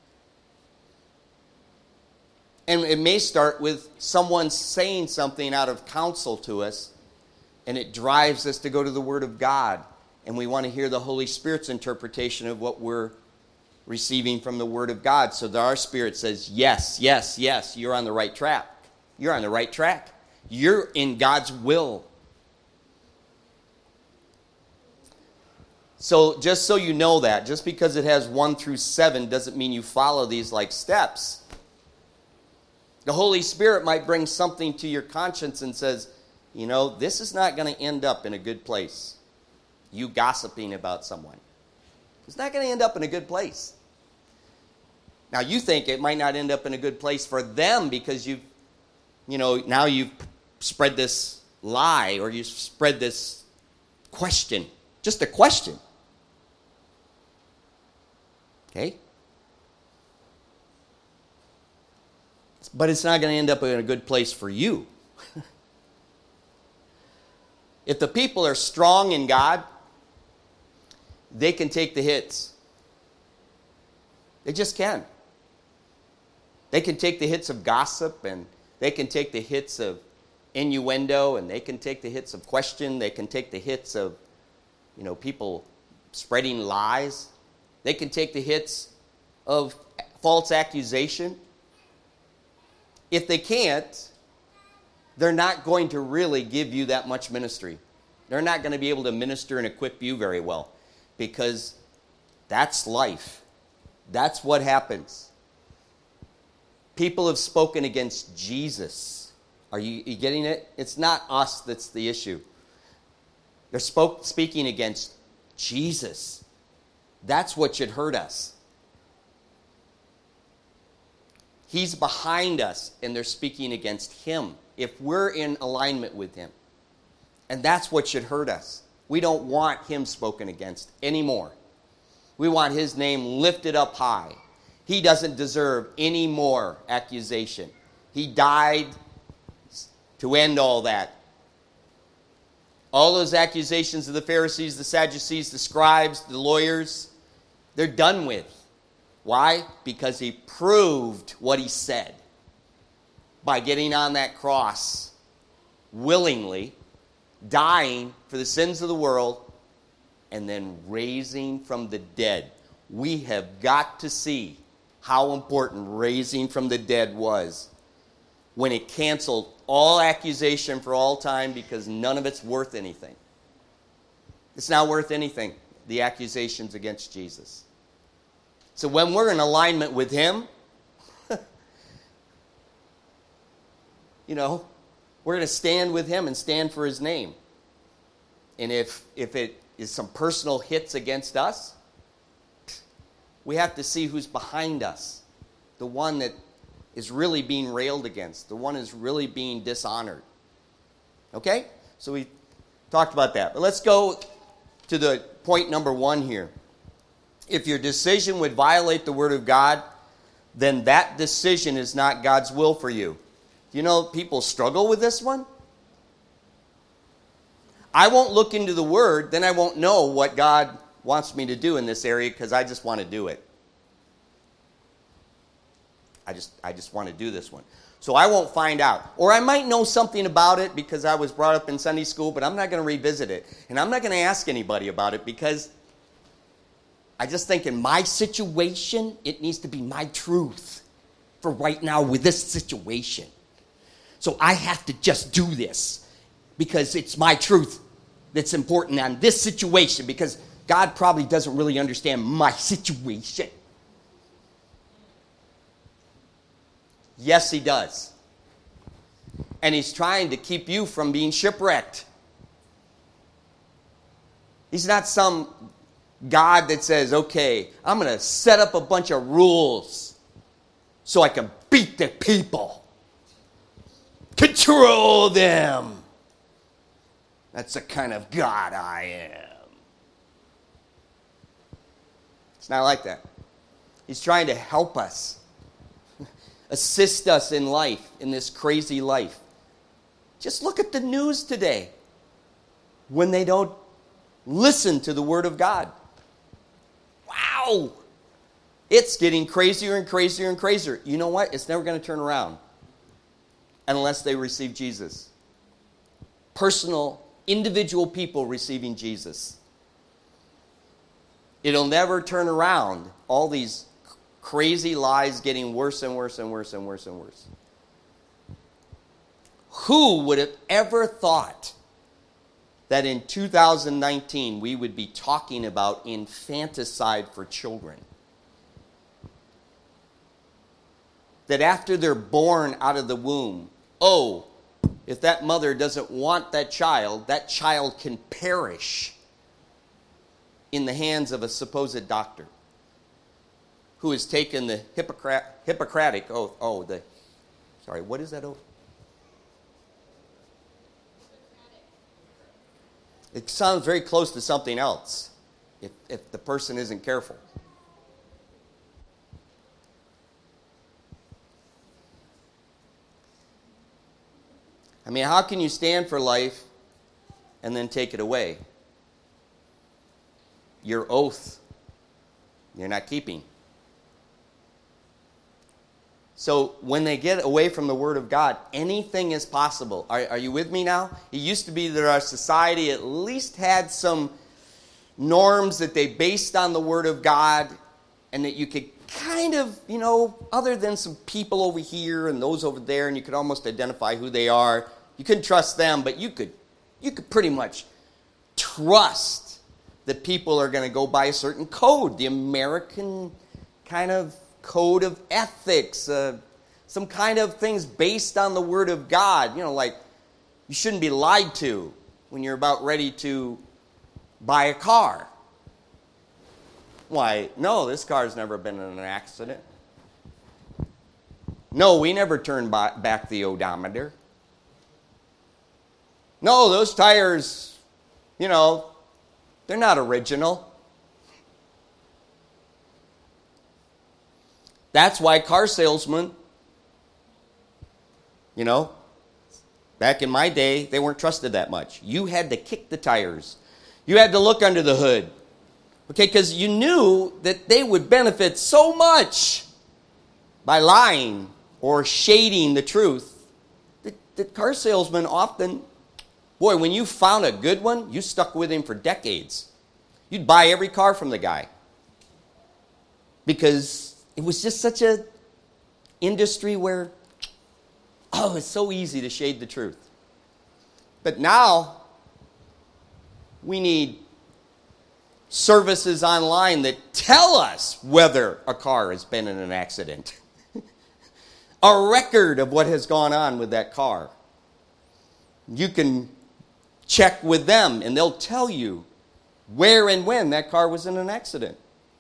And it may start with someone saying something out of counsel to us, and it drives us to go to the Word of God, and we want to hear the Holy Spirit's interpretation of what we're receiving from the Word of God, so that our spirit says, yes, yes, yes, you're on the right track. You're on the right track. You're in God's will. So just so you know that, just because it has 1 through 7 doesn't mean you follow these like steps. The Holy Spirit might bring something to your conscience and says, this is not going to end up in a good place. You gossiping about someone. It's not going to end up in a good place. Now, you think it might not end up in a good place for them because now you've spread this lie or you've spread this question. Just a question. Okay? But it's not going to end up in a good place for you. If the people are strong in God, they can take the hits. They just can. They can take the hits of gossip, and they can take the hits of innuendo, and they can take the hits of question. They can take the hits of, people spreading lies. They can take the hits of false accusation. If they can't, they're not going to really give you that much ministry. They're not going to be able to minister and equip you very well, because that's life. That's what happens. People have spoken against Jesus. Are you getting it? It's not us that's the issue. They're speaking against Jesus. That's what should hurt us. He's behind us, and they're speaking against him if we're in alignment with him. And that's what should hurt us. We don't want him spoken against anymore. We want his name lifted up high. He doesn't deserve any more accusation. He died to end all that. All those accusations of the Pharisees, the Sadducees, the scribes, the lawyers, they're done with. Why? Because he proved what he said by getting on that cross willingly, dying for the sins of the world, and then raising from the dead. We have got to see how important raising from the dead was when it canceled all accusation for all time, because none of it's worth anything. It's not worth anything, the accusations against Jesus. So when we're in alignment with him, we're going to stand with him and stand for his name. And if it is some personal hits against us, we have to see who's behind us. The one that is really being railed against. The one is really being dishonored. Okay? So we talked about that. But let's go to the point number 1 here. If your decision would violate the Word of God, then that decision is not God's will for you. Do you know people struggle with this one? I won't look into the Word, then I won't know what God wants me to do in this area because I just want to do it. I just want to do this one. So I won't find out. Or I might know something about it because I was brought up in Sunday school, but I'm not going to revisit it. And I'm not going to ask anybody about it because I just think in my situation, it needs to be my truth for right now with this situation. So I have to just do this because it's my truth that's important on this situation, because God probably doesn't really understand my situation. Yes, he does. And he's trying to keep you from being shipwrecked. He's not some God that says, okay, I'm going to set up a bunch of rules so I can beat the people. Control them. That's the kind of God I am. It's not like that. He's trying to help us, assist us in life, in this crazy life. Just look at the news today when they don't listen to the Word of God. Wow! It's getting crazier and crazier and crazier. You know what? It's never going to turn around unless they receive Jesus. Personal, individual people receiving Jesus. It'll never turn around. All these crazy lies getting worse and worse and worse and worse and worse. Who would have ever thought that in 2019 we would be talking about infanticide for children? That after they're born out of the womb, if that mother doesn't want that child can perish in the hands of a supposed doctor who has taken the Hippocratic oath. What is that oath? It sounds very close to something else if the person isn't careful. I mean, how can you stand for life and then take it away? Your oath, you're not keeping. So when they get away from the Word of God, anything is possible. Are you with me now? It used to be that our society at least had some norms that they based on the Word of God, and that you could kind of, other than some people over here and those over there, and you could almost identify who they are. You couldn't trust them, but you could pretty much trust that people are going to go by a certain code, the American kind of code of ethics, some kind of things based on the Word of God. Like you shouldn't be lied to when you're about ready to buy a car. Why, no, this car's never been in an accident. No, we never turned back the odometer. No, those tires, they're not original. That's why car salesmen, back in my day, they weren't trusted that much. You had to kick the tires. You had to look under the hood. Okay, because you knew that they would benefit so much by lying or shading the truth that car salesmen often... Boy, when you found a good one, you stuck with him for decades. You'd buy every car from the guy. Because it was just such an industry where, it's so easy to shade the truth. But now, we need services online that tell us whether a car has been in an accident. A record of what has gone on with that car. You can check with them, and they'll tell you where and when that car was in an accident.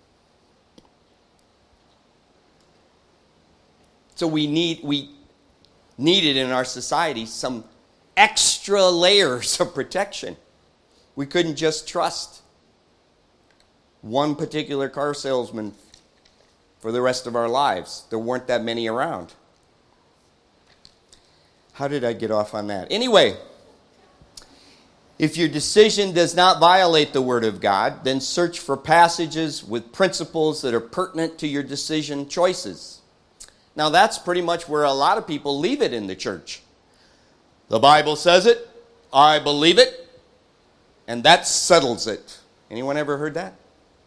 So we needed in our society some extra layers of protection. We couldn't just trust one particular car salesman for the rest of our lives. There weren't that many around. How did I get off on that? Anyway, if your decision does not violate the Word of God, then search for passages with principles that are pertinent to your decision choices. Now, that's pretty much where a lot of people leave it in the church. The Bible says it, I believe it, and that settles it. Anyone ever heard that?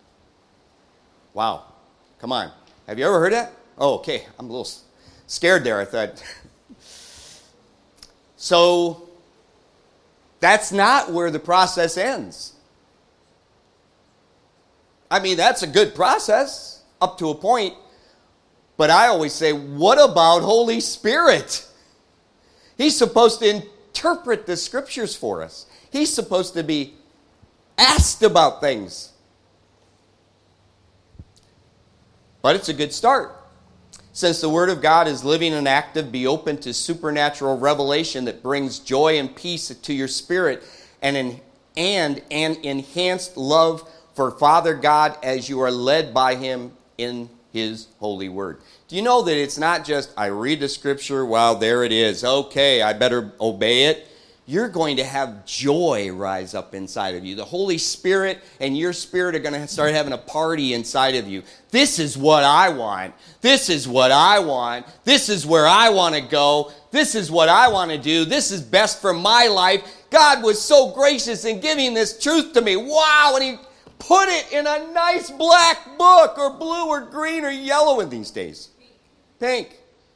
Wow. Come on. Have you ever heard that? Oh, okay. I'm a little scared there, I thought. So, that's not where the process ends. I mean, that's a good process up to a point. But I always say, what about Holy Spirit? He's supposed to interpret the scriptures for us. He's supposed to be asked about things. But it's a good start. Since the Word of God is living and active, be open to supernatural revelation that brings joy and peace to your spirit and an enhanced love for Father God as you are led by Him in His holy Word. Do you know that it's not just, I read the Scripture, wow, there it is. Okay, I better obey it. You're going to have joy rise up inside of you. The Holy Spirit and your spirit are going to start having a party inside of you. This is what I want. This is what I want. This is where I want to go. This is what I want to do. This is best for my life. God was so gracious in giving this truth to me. Wow, and He put it in a nice black book, or blue or green or yellow in these days. Pink.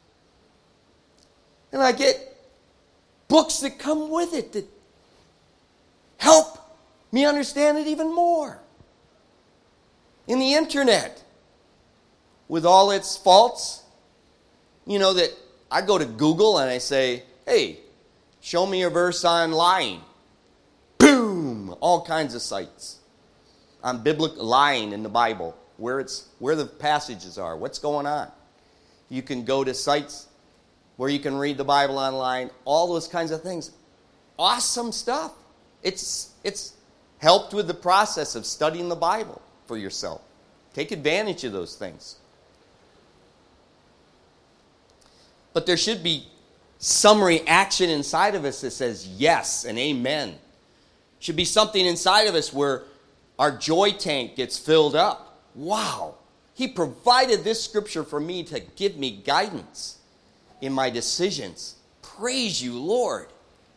And I get books that come with it that help me understand it even more. In the internet, with all its faults, you know that I go to Google and I say, hey, show me a verse on lying. Boom! All kinds of sites on biblical lying in the Bible, where the passages are, what's going on. You can go to sites where you can read the Bible online, all those kinds of things. Awesome stuff. It's helped with the process of studying the Bible for yourself. Take advantage of those things. But there should be some reaction inside of us that says yes and amen. Should be something inside of us where our joy tank gets filled up. Wow. He provided this scripture for me to give me guidance in my decisions. Praise you, Lord.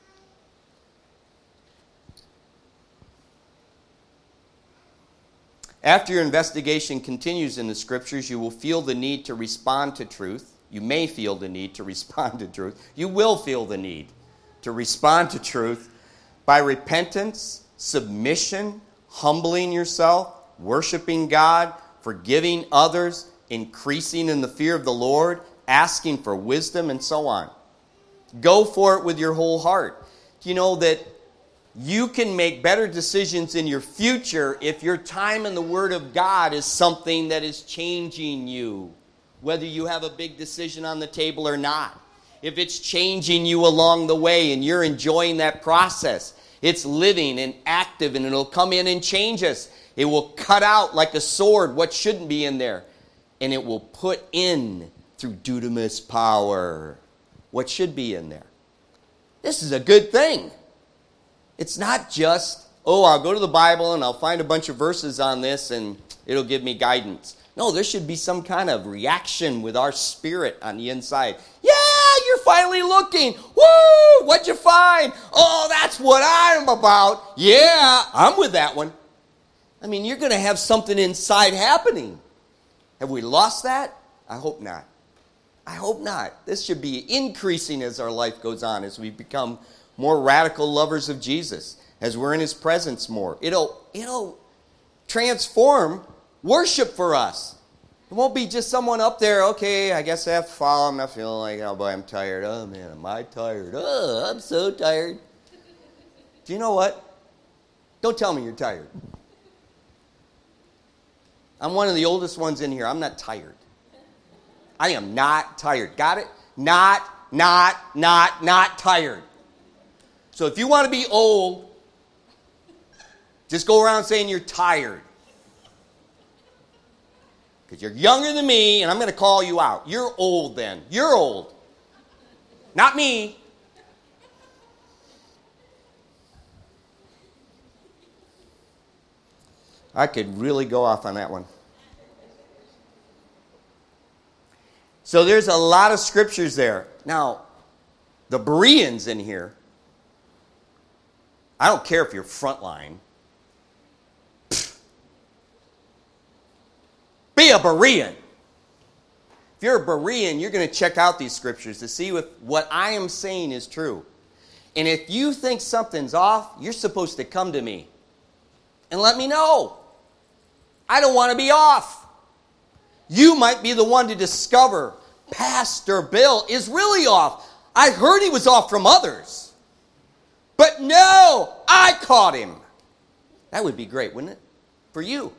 After your investigation continues in the scriptures, you will feel the need to respond to truth. You may feel the need to respond to truth. You will feel the need to respond to truth by repentance, submission, humbling yourself, worshiping God, forgiving others, increasing in the fear of the Lord, asking for wisdom, and so on. Go for it with your whole heart. Do you know that you can make better decisions in your future if your time in the Word of God is something that is changing you, whether you have a big decision on the table or not. If it's changing you along the way and you're enjoying that process, it's living and active, and it'll come in and change us. It will cut out like a sword what shouldn't be in there, and it will put in through dunamis power what should be in there. This is a good thing. It's not just, I'll go to the Bible and I'll find a bunch of verses on this and it'll give me guidance. No, there should be some kind of reaction with our spirit on the inside. Yeah, you're finally looking. Woo! What'd you find? Oh, that's what I'm about. Yeah, I'm with that one. I mean, you're going to have something inside happening. Have we lost that? I hope not. I hope not. This should be increasing as our life goes on, as we become more radical lovers of Jesus, as we're in His presence more. It'll transform worship for us. It won't be just someone up there, okay, I guess I have to follow. I'm not feeling like, oh boy, I'm tired. Oh man, am I tired? Oh, I'm so tired. Do you know what? Don't tell me you're tired. I'm one of the oldest ones in here. I'm not tired. I am not tired. Got it? Not tired. So if you want to be old, just go around saying you're tired. Because you're younger than me, and I'm going to call you out. You're old then. You're old. Not me. I could really go off on that one. So there's a lot of scriptures there. Now, the Bereans in here, I don't care if you're frontline. Be a Berean. If you're a Berean, you're going to check out these scriptures to see if what I am saying is true. And if you think something's off, you're supposed to come to me and let me know. I don't want to be off. You might be the one to discover Pastor Bill is really off. I heard he was off from others. But no, I caught him. That would be great, wouldn't it? For you.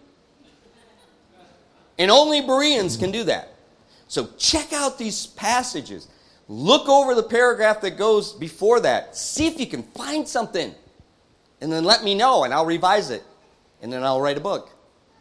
And only Bereans can do that. So check out these passages. Look over the paragraph that goes before that. See if you can find something. And then let me know, and I'll revise it. And then I'll write a book.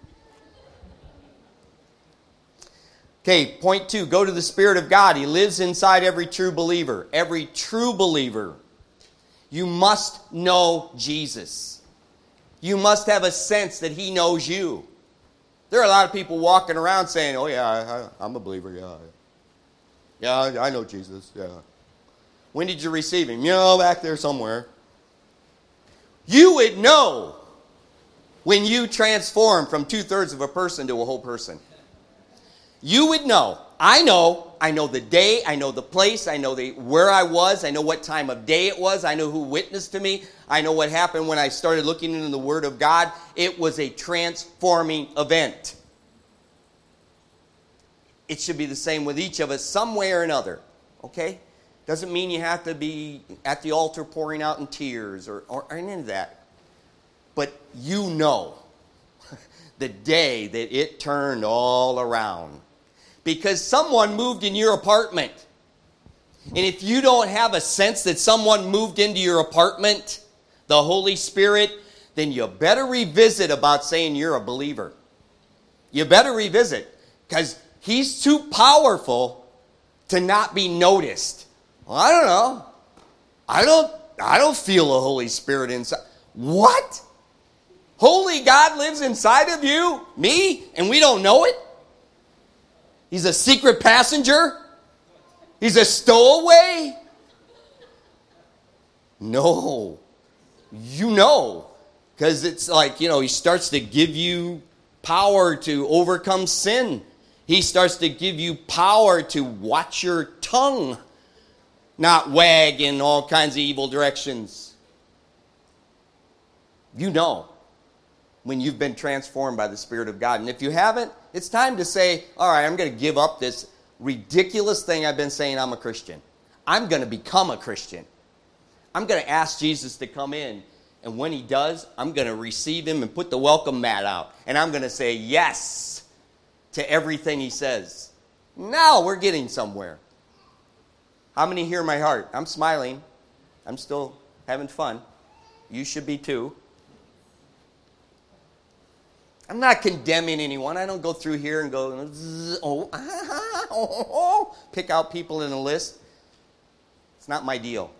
Okay, point 2. Go to the Spirit of God. He lives inside every true believer. Every true believer. You must know Jesus. You must have a sense that He knows you. There are a lot of people walking around saying, oh yeah, I'm a believer, yeah. Yeah, I know Jesus, yeah. When did you receive Him? You know, back there somewhere. You would know when you transform from 2/3 of a person to a whole person. You would know. I know the day, I know the place, I know where I was, I know what time of day it was, I know who witnessed to me, I know what happened when I started looking into the Word of God. It was a transforming event. It should be the same with each of us some way or another, okay? Doesn't mean you have to be at the altar pouring out in tears or any of that. But you know the day that it turned all around. Because someone moved in your apartment. And if you don't have a sense that someone moved into your apartment, the Holy Spirit, then you better revisit about saying you're a believer. You better revisit. Because He's too powerful to not be noticed. Well, I don't know. I don't feel the Holy Spirit inside. What? Holy God lives inside of you? Me? And we don't know it? He's a secret passenger? He's a stowaway? No. You know. Because it's like, He starts to give you power to overcome sin. He starts to give you power to watch your tongue not wag in all kinds of evil directions. You know when you've been transformed by the Spirit of God. And if you haven't, it's time to say, all right, I'm going to give up this ridiculous thing I've been saying I'm a Christian. I'm going to become a Christian. I'm going to ask Jesus to come in. And when He does, I'm going to receive Him and put the welcome mat out. And I'm going to say yes to everything He says. Now we're getting somewhere. How many hear my heart? I'm smiling. I'm still having fun. You should be too. I'm not condemning anyone. I don't go through here and go, pick out people in a list. It's not my deal.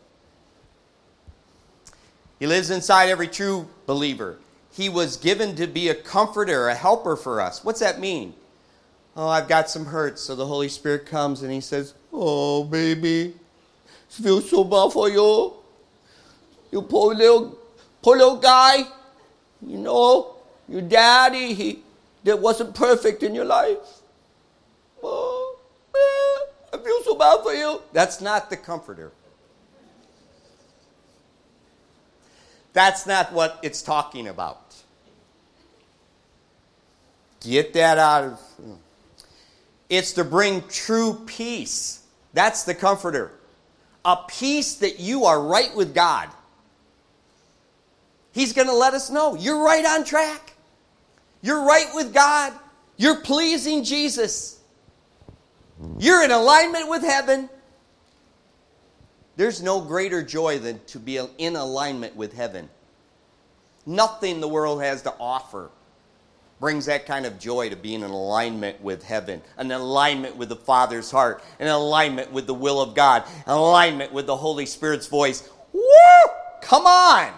He lives inside every true believer. He was given to be a comforter, a helper for us. What's that mean? Oh, I've got some hurts. So the Holy Spirit comes and He says, oh, baby, I feel so bad for you. You poor little guy. Your daddy, that wasn't perfect in your life. Oh, I feel so bad for you. That's not the comforter. That's not what it's talking about. Get that out of... It's to bring true peace. That's the comforter. A peace that you are right with God. He's going to let us know you're right on track. You're right with God. You're pleasing Jesus. You're in alignment with heaven. There's no greater joy than to be in alignment with heaven. Nothing the world has to offer brings that kind of joy to being in alignment with heaven, an alignment with the Father's heart, an alignment with the will of God, an alignment with the Holy Spirit's voice. Woo! Come on!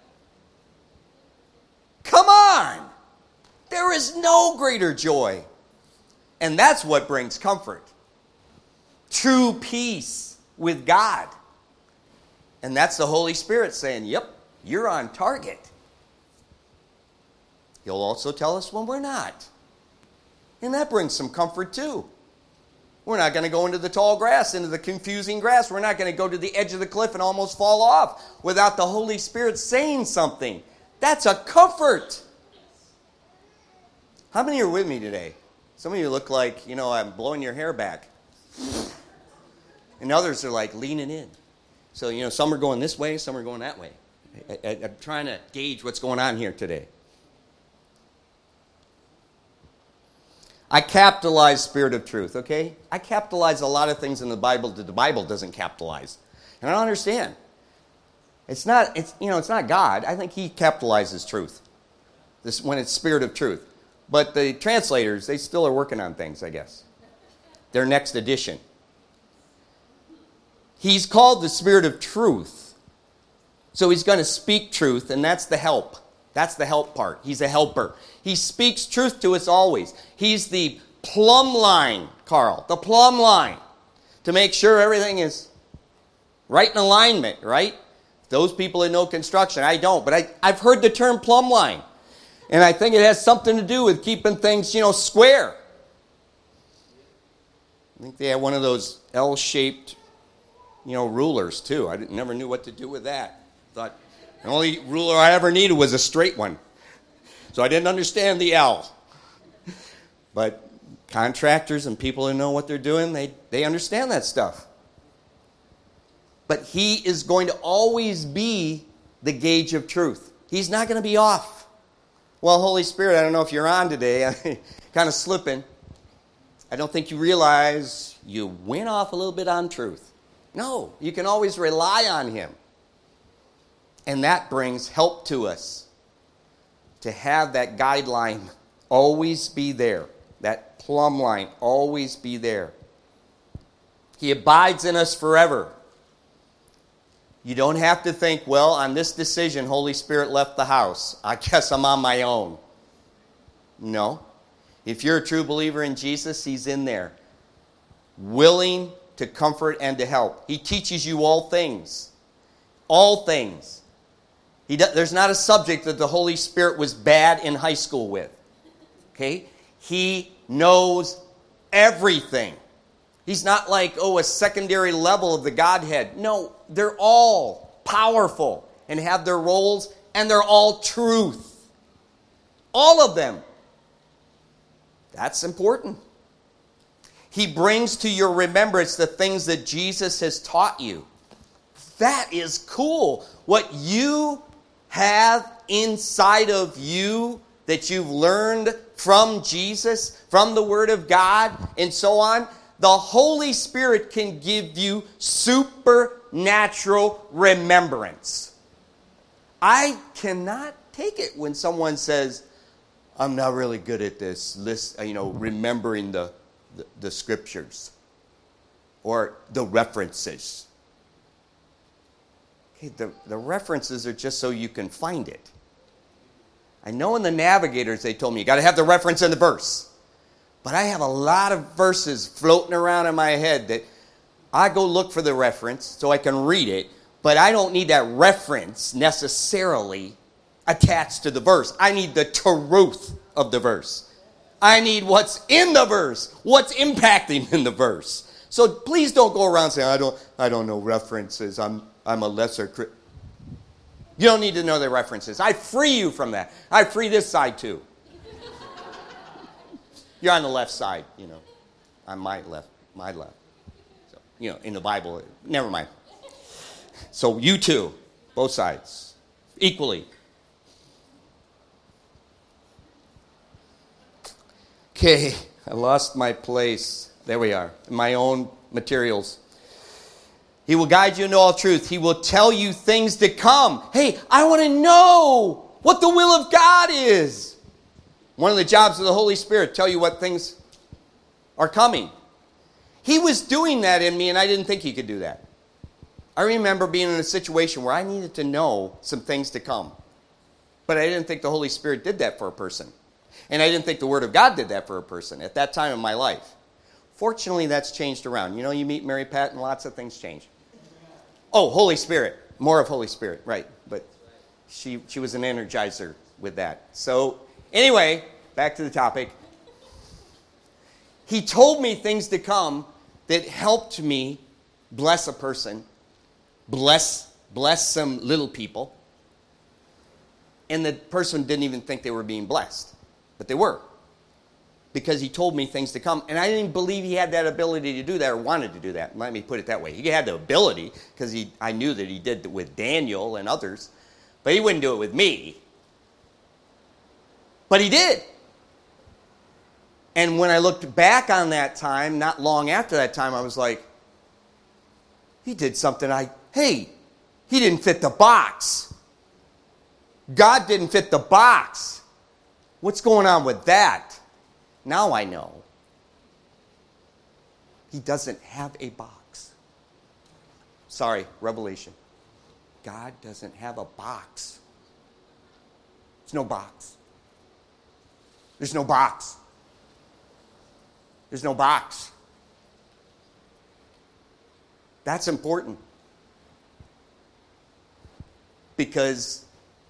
Come on! There is no greater joy. And that's what brings comfort. true peace with God. And that's the Holy Spirit saying, yep, you're on target. He'll also tell us when we're not. And that brings some comfort too. We're not going to go into the tall grass, into the confusing grass. We're not going to go to the edge of the cliff and almost fall off without the Holy Spirit saying something. That's a comfort. How many are with me today? Some of you look like, I'm blowing your hair back. And others are like leaning in. So, some are going this way, some are going that way. I'm trying to gauge what's going on here today. I capitalize Spirit of Truth, okay? I capitalize a lot of things in the Bible that the Bible doesn't capitalize. And I don't understand. It's not God. I think He capitalizes truth. When it's Spirit of Truth. But the translators, they still are working on things, I guess. Their next edition. He's called the Spirit of Truth. So He's going to speak truth, and that's the help. That's the help part. He's a helper. He speaks truth to us always. He's the plumb line, Carl. The plumb line. To make sure everything is right in alignment, right? Those people that know construction, I don't. But I've heard the term plumb line. And I think it has something to do with keeping things, square. I think they had one of those L-shaped, rulers too. I never knew what to do with that. Thought the only ruler I ever needed was a straight one. So I didn't understand the L. But contractors and people who know what they're doing, they understand that stuff. But He is going to always be the gauge of truth. He's not going to be off. Well, Holy Spirit, I don't know if you're on today. I'm kind of slipping. I don't think you realize you went off a little bit on truth. No, you can always rely on Him. And that brings help to us. To have that guideline always be there. That plumb line always be there. He abides in us forever. You don't have to think, well, on this decision, Holy Spirit left the house. I guess I'm on my own. No. If you're a true believer in Jesus, He's in there. Willing to comfort and to help. He teaches you all things. All things. There's not a subject that the Holy Spirit was bad in high school with. Okay? He knows everything. He's not like, a secondary level of the Godhead. No, they're all powerful and have their roles, and they're all truth. All of them. That's important. He brings to your remembrance the things that Jesus has taught you. That is cool. What you have inside of you that you've learned from Jesus, from the Word of God, and so on, the Holy Spirit can give you supernatural remembrance. I cannot take it when someone says, I'm not really good at this, remembering the scriptures or the references. Okay, the references are just so you can find it. I know in the Navigators they told me you got to have the reference in the verse. But I have a lot of verses floating around in my head that I go look for the reference so I can read it, but I don't need that reference necessarily attached to the verse. I need the truth of the verse. I need what's in the verse, what's impacting in the verse. So please don't go around saying, I don't know references. I'm a lesser Christian. You don't need to know the references. I free you from that. I free this side too. You're on the left side, on my left. So, in the Bible, never mind. So you too, both sides, equally. Okay, I lost my place. There we are, my own materials. He will guide you into all truth. He will tell you things to come. Hey, I want to know what the will of God is. One of the jobs of the Holy Spirit, tell you what things are coming. He was doing that in me, and I didn't think He could do that. I remember being in a situation where I needed to know some things to come. But I didn't think the Holy Spirit did that for a person. And I didn't think the Word of God did that for a person at that time in my life. Fortunately, that's changed around. You know, you meet Mary Pat and lots of things change. Oh, Holy Spirit. More of Holy Spirit, right. But she was an energizer with that. So, anyway, back to the topic. He told me things to come that helped me bless a person, bless some little people, and the person didn't even think they were being blessed, but they were, because he told me things to come, and I didn't believe he had that ability to do that or wanted to do that. Let me put it that way. He had the ability, because I knew that he did it with Daniel and others, but he wouldn't do it with me. But he did. And when I looked back on that time, not long after that time, I was like, he did something he didn't fit the box. God didn't fit the box. What's going on with that? Now I know. He doesn't have a box. Sorry, revelation. God doesn't have a box. There's no box. There's no box. There's no box. That's important. Because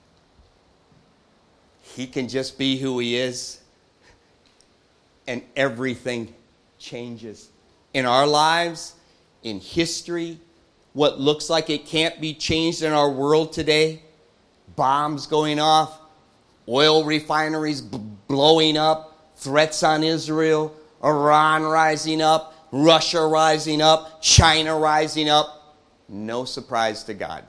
he can just be who he is, and everything changes. In our lives, in history, what looks like it can't be changed in our world today, bombs going off, oil refineries blowing up, threats on Israel, Iran rising up, Russia rising up, China rising up. No surprise to God.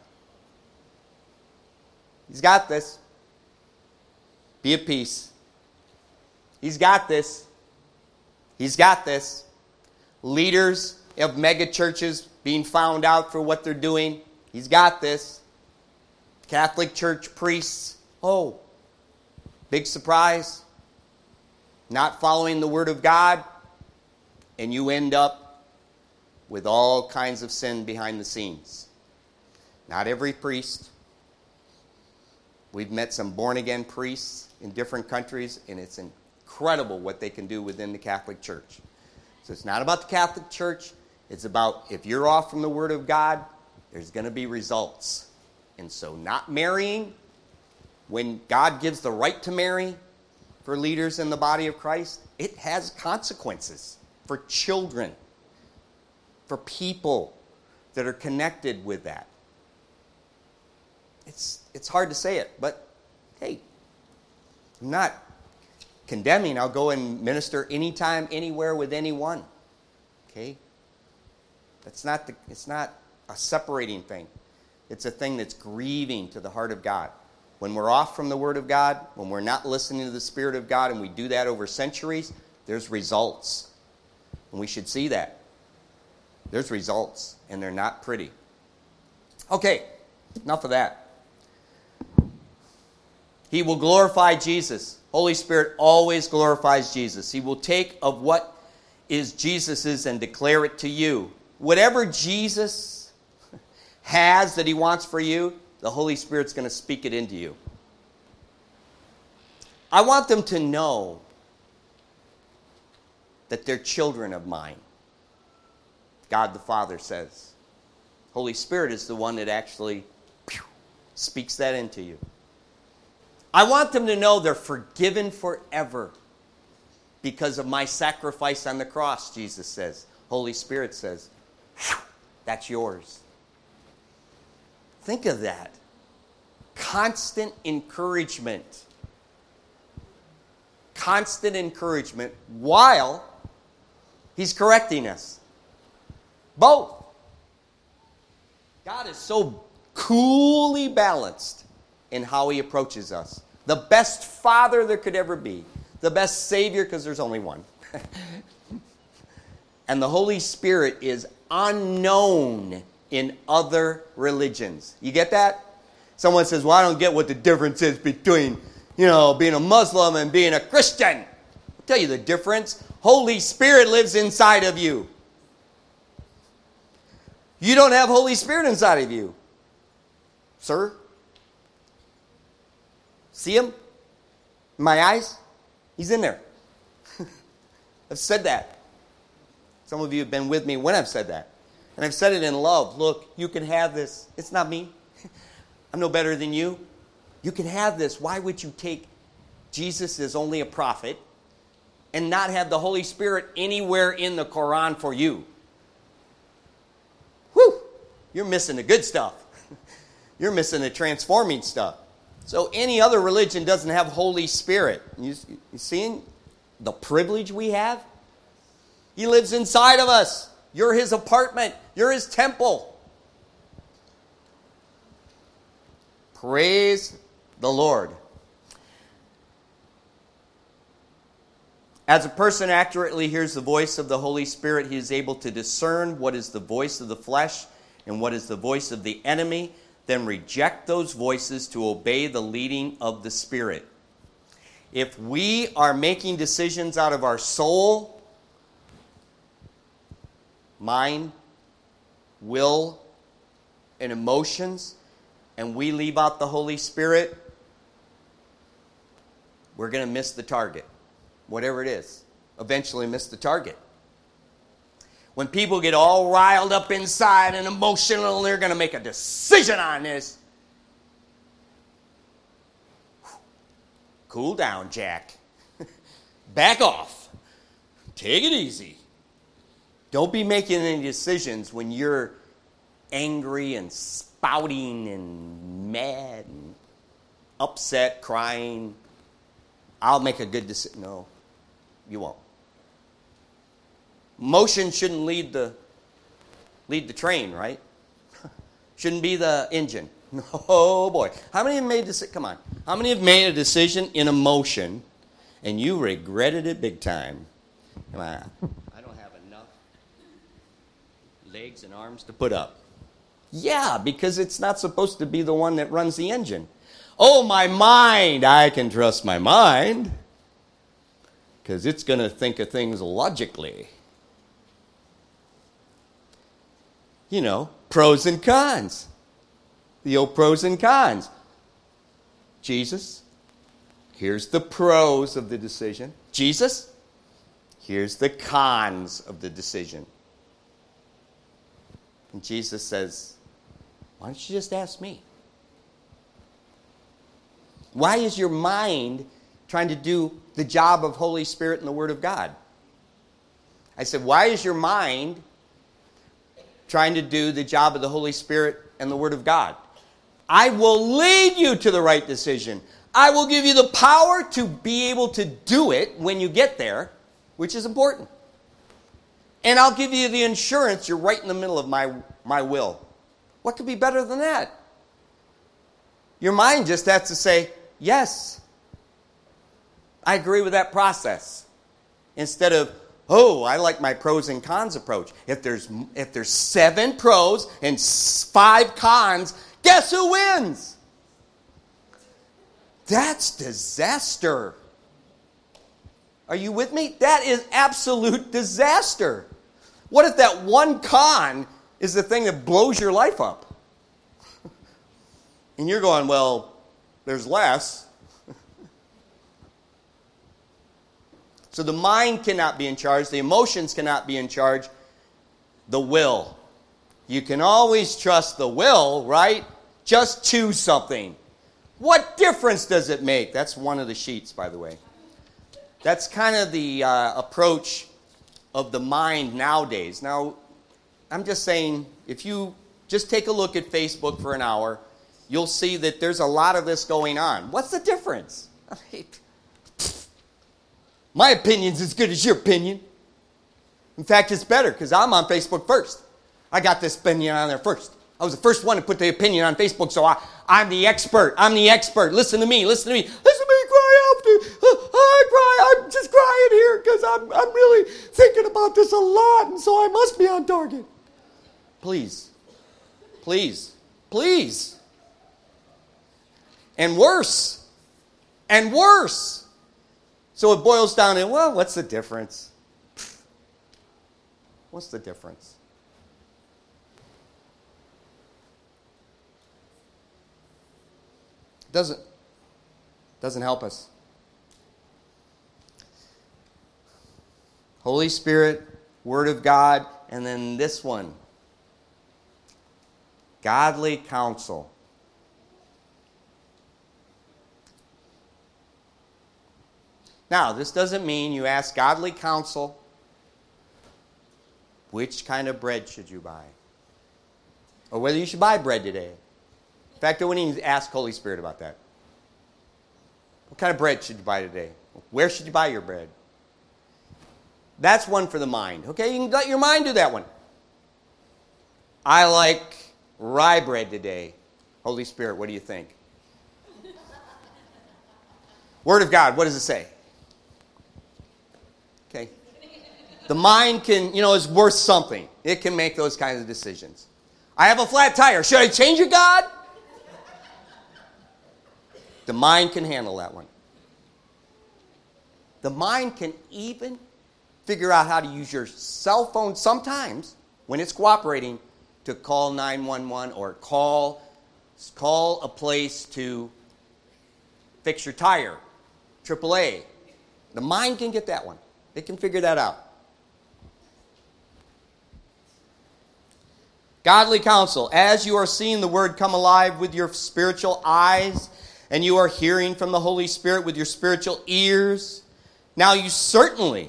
He's got this. Be at peace. He's got this. He's got this. Leaders of mega churches being found out for what they're doing. He's got this. Catholic Church priests. Oh, big surprise. Not following the Word of God, and you end up with all kinds of sin behind the scenes. Not every priest. We've met some born-again priests in different countries, and it's incredible what they can do within the Catholic Church. So it's not about the Catholic Church. It's about, if you're off from the Word of God, there's going to be results. And so not marrying, when God gives the right to marry for leaders in the body of Christ, it has consequences for children, for people that are connected with that. It's hard to say it, but hey, I'm not condemning. I'll go and minister anytime, anywhere with anyone. Okay? It's not a separating thing. It's a thing that's grieving to the heart of God. When we're off from the Word of God, when we're not listening to the Spirit of God, and we do that over centuries, there's results. And we should see that. There's results, and they're not pretty. Okay, enough of that. He will glorify Jesus. Holy Spirit always glorifies Jesus. He will take of what is Jesus's and declare it to you. Whatever Jesus has that he wants for you, the Holy Spirit's going to speak it into you. I want them to know that they're children of mine. God the Father says. Holy Spirit is the one that actually speaks that into you. I want them to know they're forgiven forever because of my sacrifice on the cross, Jesus says. Holy Spirit says, that's yours. Think of that. Constant encouragement. Constant encouragement while he's correcting us. Both. God is so coolly balanced in how he approaches us. The best father there could ever be. The best Savior, because there's only one. And the Holy Spirit is unknown in other religions. You get that? Someone says, well, I don't get what the difference is between, being a Muslim and being a Christian. I'll tell you the difference. Holy Spirit lives inside of you. You don't have Holy Spirit inside of you. Sir? See him? In my eyes? He's in there. I've said that. Some of you have been with me when I've said that. And I've said it in love. Look, you can have this. It's not me. I'm no better than you. You can have this. Why would you take Jesus as only a prophet and not have the Holy Spirit anywhere in the Quran for you? Whew! You're missing the good stuff. You're missing the transforming stuff. So any other religion doesn't have Holy Spirit. You seeing the privilege we have? He lives inside of us. You're his apartment. You're his temple. Praise the Lord. As a person accurately hears the voice of the Holy Spirit, he is able to discern what is the voice of the flesh and what is the voice of the enemy, then reject those voices to obey the leading of the Spirit. If we are making decisions out of our soul, mind, will, and emotions, and we leave out the Holy Spirit, we're going to miss the target. Whatever it is, eventually miss the target. When people get all riled up inside and emotional and they're going to make a decision on this, cool down, Jack. Back off. Take it easy. Don't be making any decisions when you're angry and spouting and mad and upset, crying. I'll make a good decision. No, you won't. Motion shouldn't lead the train, right? Shouldn't be the engine. Oh boy. How many have made this? Come on. How many have made a decision in emotion and you regretted it big time? Come on. I don't have enough legs and arms to put up. Yeah, because it's not supposed to be the one that runs the engine. Oh, my mind. I can trust my mind because it's going to think of things logically. You know, pros and cons. The old pros and cons. Jesus, here's the pros of the decision. Jesus, here's the cons of the decision. And Jesus says, why don't you just ask me? Why is your mind trying to do the job of Holy Spirit and the Word of God? I said, why is your mind trying to do the job of the Holy Spirit and the Word of God? I will lead you to the right decision. I will give you the power to be able to do it when you get there, which is important. And I'll give you the insurance you're right in the middle of my will. What could be better than that? Your mind just has to say, yes, I agree with that process. Instead of, oh, I like my pros and cons approach. If there's 7 pros and 5 cons, guess who wins? That's disaster. Are you with me? That is absolute disaster. What if that one con is the thing that blows your life up? And you're going, well, there's less. So the mind cannot be in charge. The emotions cannot be in charge. The will. You can always trust the will, right? Just choose something. What difference does it make? That's one of the sheets, by the way. That's kind of the approach of the mind nowadays. Now, I'm just saying, if you just take a look at Facebook for an hour, you'll see that there's a lot of this going on. What's the difference? My opinion's as good as your opinion. In fact, it's better because I'm on Facebook first. I got this opinion on there first. I was the first one to put the opinion on Facebook, so I'm the expert. I'm the expert. Listen to me. Listen to me. Listen to me cry out. I cry. I'm just crying here because I'm really thinking about this a lot, and so I must be on target. Please. Please. Please. And worse. And worse. So it boils down to, well, what's the difference? What's the difference? Doesn't help us. Holy Spirit Word of God, and then this one. Godly counsel. Now, this doesn't mean you ask godly counsel, which kind of bread should you buy? Or whether you should buy bread today. In fact, I wouldn't even ask Holy Spirit about that. What kind of bread should you buy today? Where should you buy your bread? That's one for the mind. Okay, you can let your mind do that one. I like rye bread today. Holy Spirit, what do you think? Word of God, what does it say? Okay. The mind can, is worth something. It can make those kinds of decisions. I have a flat tire. Should I change it, God? The mind can handle that one. The mind can even figure out how to use your cell phone sometimes, when it's cooperating, to call 911 or call a place to fix your tire, AAA. The mind can get that one. It can figure that out. Godly counsel. As you are seeing the Word come alive with your spiritual eyes, and you are hearing from the Holy Spirit with your spiritual ears, now you certainly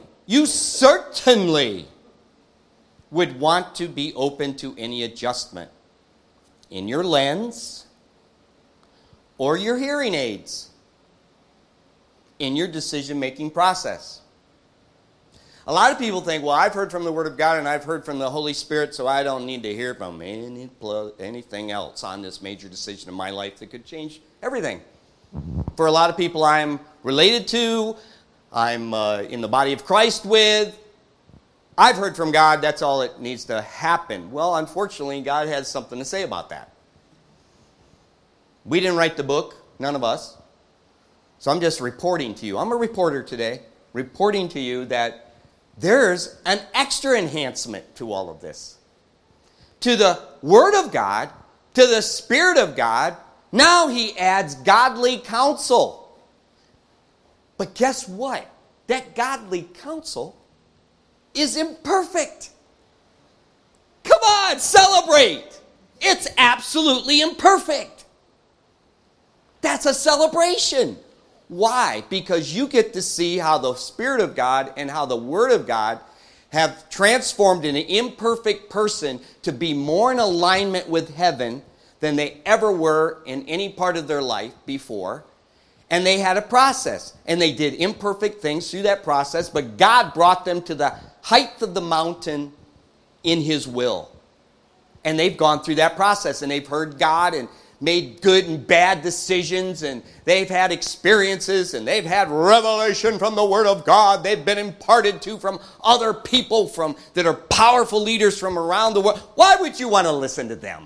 would want to be open to any adjustment in your lens or your hearing aids in your decision-making process. A lot of people think, well, I've heard from the Word of God and I've heard from the Holy Spirit, so I don't need to hear from anything else on this major decision in my life that could change everything. For a lot of people I'm related to, I'm in the body of Christ with, I've heard from God, that's all it needs to happen. Well, unfortunately, God has something to say about that. We didn't write the book, none of us. So I'm just reporting to you. I'm a reporter today, reporting to you that there's an extra enhancement to all of this. To the Word of God, to the Spirit of God, now He adds godly counsel. But guess what? That godly counsel is imperfect. Come on, celebrate. It's absolutely imperfect. That's a celebration. Why? Because you get to see how the Spirit of God and how the Word of God have transformed an imperfect person to be more in alignment with heaven than they ever were in any part of their life before. And they had a process. And they did imperfect things through that process, but God brought them to the height of the mountain in His will. And they've gone through that process, and they've heard God and made good and bad decisions, and they've had experiences, and they've had revelation from the Word of God. They've been imparted to from other people that are powerful leaders from around the world. Why would you want to listen to them?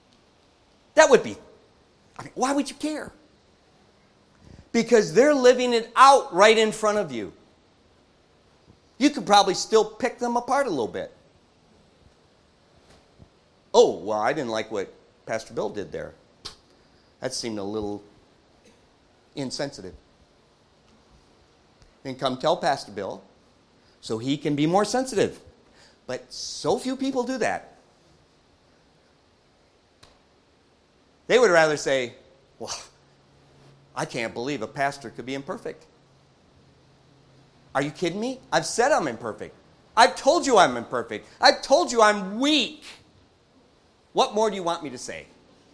Why would you care? Because they're living it out right in front of you. You could probably still pick them apart a little bit. Oh, well, I didn't like what Pastor Bill did there. That seemed a little insensitive. Then come tell Pastor Bill so he can be more sensitive. But so few people do that. They would rather say, well, I can't believe a pastor could be imperfect. Are you kidding me? I've said I'm imperfect. I've told you I'm imperfect. I've told you I'm weak. What more do you want me to say?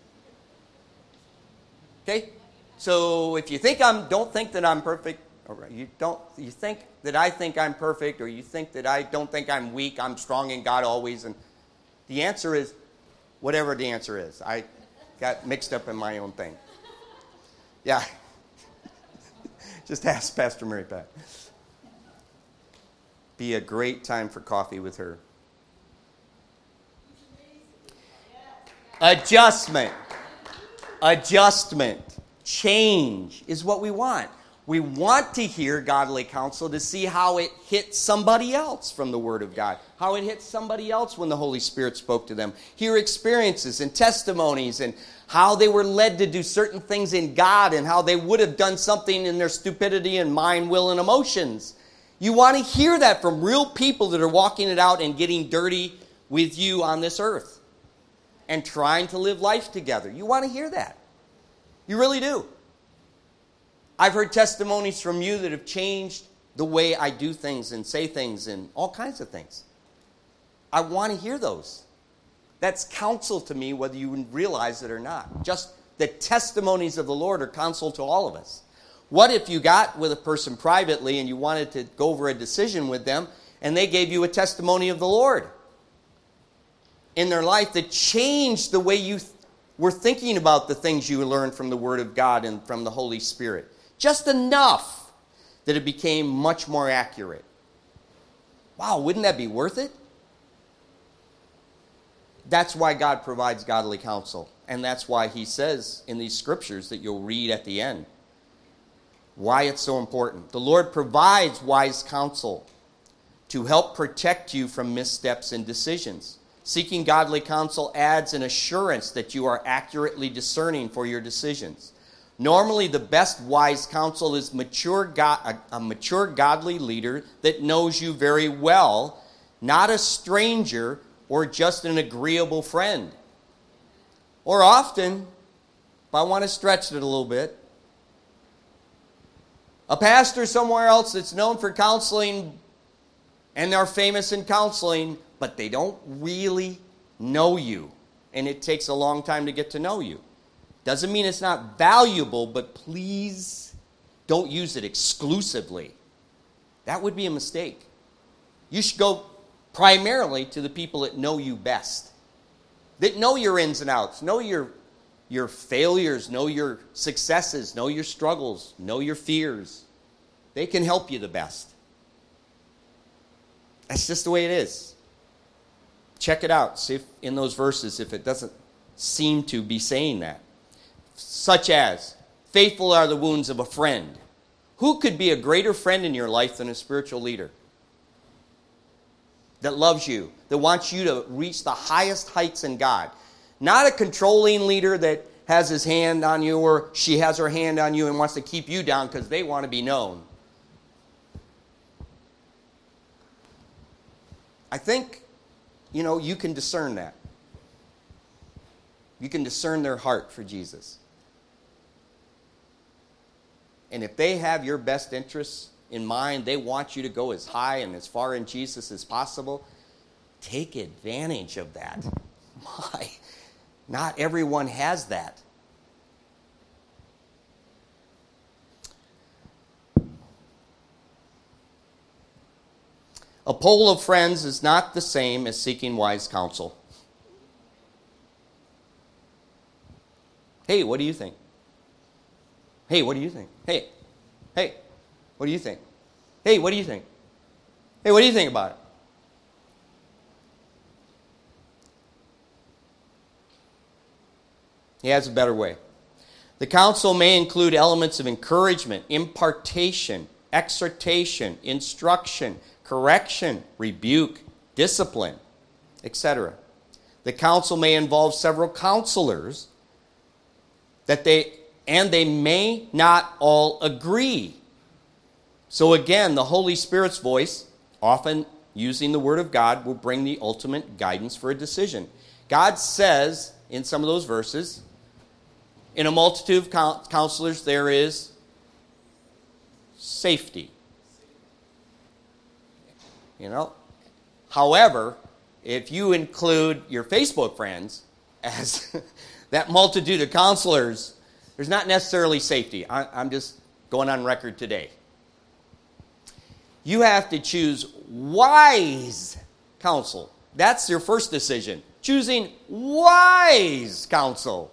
Okay? So if you don't think that I'm perfect, or you think that I think I'm perfect, or you think that I don't think I'm weak, I'm strong in God always, and the answer is whatever the answer is. I got mixed up in my own thing. Yeah. Just ask Pastor Mary Pat. Be a great time for coffee with her. Adjustment. Change is what we want. We want to hear godly counsel to see how it hits somebody else from the Word of God, how it hits somebody else when the Holy Spirit spoke to them. Hear experiences and testimonies and how they were led to do certain things in God and how they would have done something in their stupidity and mind, will, and emotions. You want to hear that from real people that are walking it out and getting dirty with you on this earth and trying to live life together. You want to hear that. You really do. I've heard testimonies from you that have changed the way I do things and say things and all kinds of things. I want to hear those. That's counsel to me, whether you realize it or not. Just the testimonies of the Lord are counsel to all of us. What if you got with a person privately and you wanted to go over a decision with them and they gave you a testimony of the Lord in their life that changed the way you were thinking about the things you learned from the Word of God and from the Holy Spirit? Just enough that it became much more accurate. Wow, wouldn't that be worth it? That's why God provides godly counsel. And that's why he says in these scriptures that you'll read at the end why it's so important. The Lord provides wise counsel to help protect you from missteps and decisions. Seeking godly counsel adds an assurance that you are accurately discerning for your decisions. Normally, the best wise counsel is a mature godly leader that knows you very well, not a stranger or just an agreeable friend. Or often, if I want to stretch it a little bit, a pastor somewhere else that's known for counseling and they're famous in counseling, but they don't really know you. And it takes a long time to get to know you. Doesn't mean it's not valuable, but please don't use it exclusively. That would be a mistake. You should go primarily to the people that know you best, that know your ins and outs, know your failures, know your successes, know your struggles, know your fears. They can help you the best. That's just the way it is. Check it out. See if in those verses if it doesn't seem to be saying that. Such as, faithful are the wounds of a friend. Who could be a greater friend in your life than a spiritual leader that loves you, that wants you to reach the highest heights in God? Not a controlling leader that has his hand on you or she has her hand on you and wants to keep you down because they want to be known. I think, you can discern that. You can discern their heart for Jesus. And if they have your best interests in mind, they want you to go as high and as far in Jesus as possible, take advantage of that. My, not everyone has that. A poll of friends is not the same as seeking wise counsel. Hey, what do you think? Hey, what do you think? Hey, what do you think? Hey, what do you think? Hey, what do you think about it? He has a better way. The counsel may include elements of encouragement, impartation, exhortation, instruction, correction, rebuke, discipline, etc. The counsel may involve several counselors they may not all agree. So again, the Holy Spirit's voice, often using the Word of God, will bring the ultimate guidance for a decision. God says in some of those verses, in a multitude of counselors there is safety. However, if you include your Facebook friends as that multitude of counselors, there's not necessarily safety. I'm just going on record today. You have to choose wise counsel. That's your first decision. Choosing wise counsel.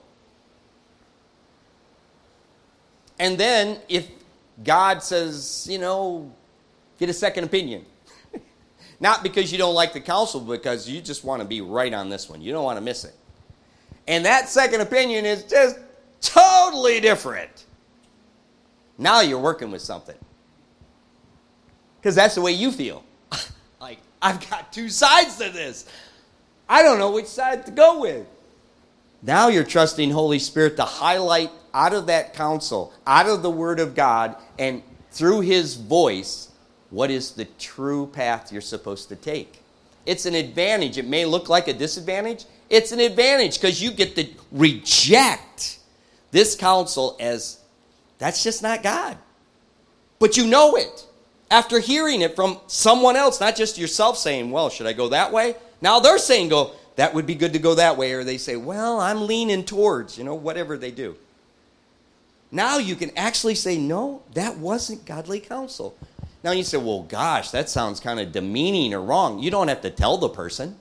And then if God says, get a second opinion. Not because you don't like the counsel, because you just want to be right on this one. You don't want to miss it. And that second opinion is just totally different. Now you're working with something. Because that's the way you feel. Like, I've got two sides to this. I don't know which side to go with. Now you're trusting Holy Spirit to highlight out of that counsel, out of the Word of God, and through His voice, what is the true path you're supposed to take. It's an advantage. It may look like a disadvantage. It's an advantage because you get to reject this counsel as that's just not God. But you know it after hearing it from someone else, not just yourself saying, well, should I go that way? Now they're saying, that would be good to go that way. Or they say, well, I'm leaning towards, whatever they do. Now you can actually say, no, that wasn't godly counsel. Now you say, well, gosh, that sounds kind of demeaning or wrong. You don't have to tell the person,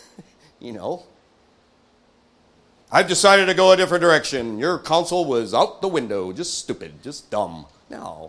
I've decided to go a different direction. Your counsel was out the window, just stupid, just dumb. No.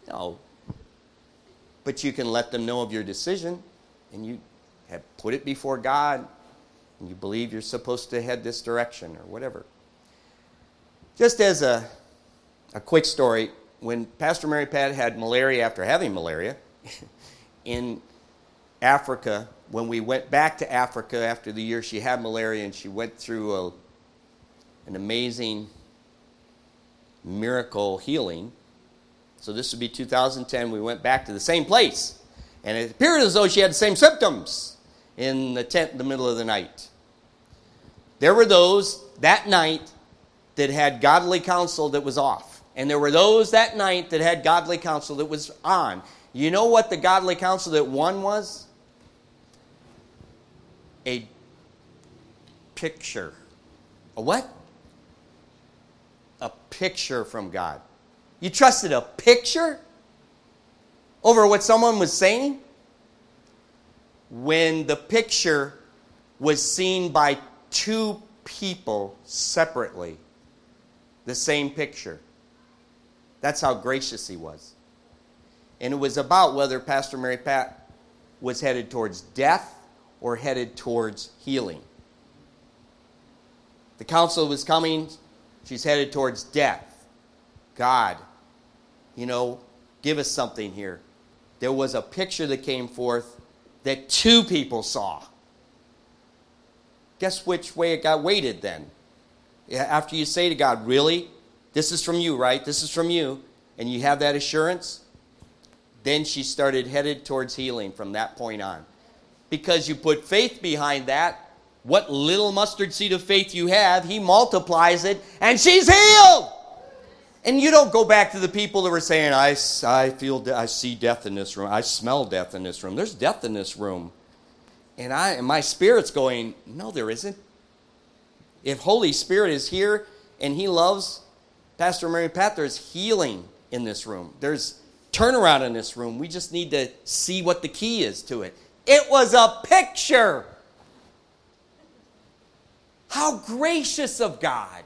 But you can let them know of your decision, and you have put it before God, and you believe you're supposed to head this direction or whatever. Just as a quick story, when Pastor Mary Pat had malaria after having malaria in Africa, when we went back to Africa after the year she had malaria and she went through an amazing miracle healing. So this would be 2010. We went back to the same place. And it appeared as though she had the same symptoms in the tent in the middle of the night. There were those that night that had godly counsel that was off. And there were those that night that had godly counsel that was on. You know what the godly counsel that won was? A picture. A what? A picture from God. You trusted a picture over what someone was saying? When the picture was seen by two people separately, the same picture. That's how gracious he was. And it was about whether Pastor Mary Pat was headed towards death or headed towards healing. The counsel was coming. She's headed towards death. God, give us something here. There was a picture that came forth that two people saw. Guess which way it got weighted then? After you say to God, really? This is from you, right? This is from you. And you have that assurance. Then she started headed towards healing from that point on. Because you put faith behind that, what little mustard seed of faith you have, he multiplies it, and she's healed. And you don't go back to the people that were saying, I see death in this room. I smell death in this room. There's death in this room. And my spirit's going, no, there isn't. If Holy Spirit is here and he loves Pastor Mary Pat, there's healing in this room. There's turnaround in this room. We just need to see what the key is to it. It was a picture. How gracious of God.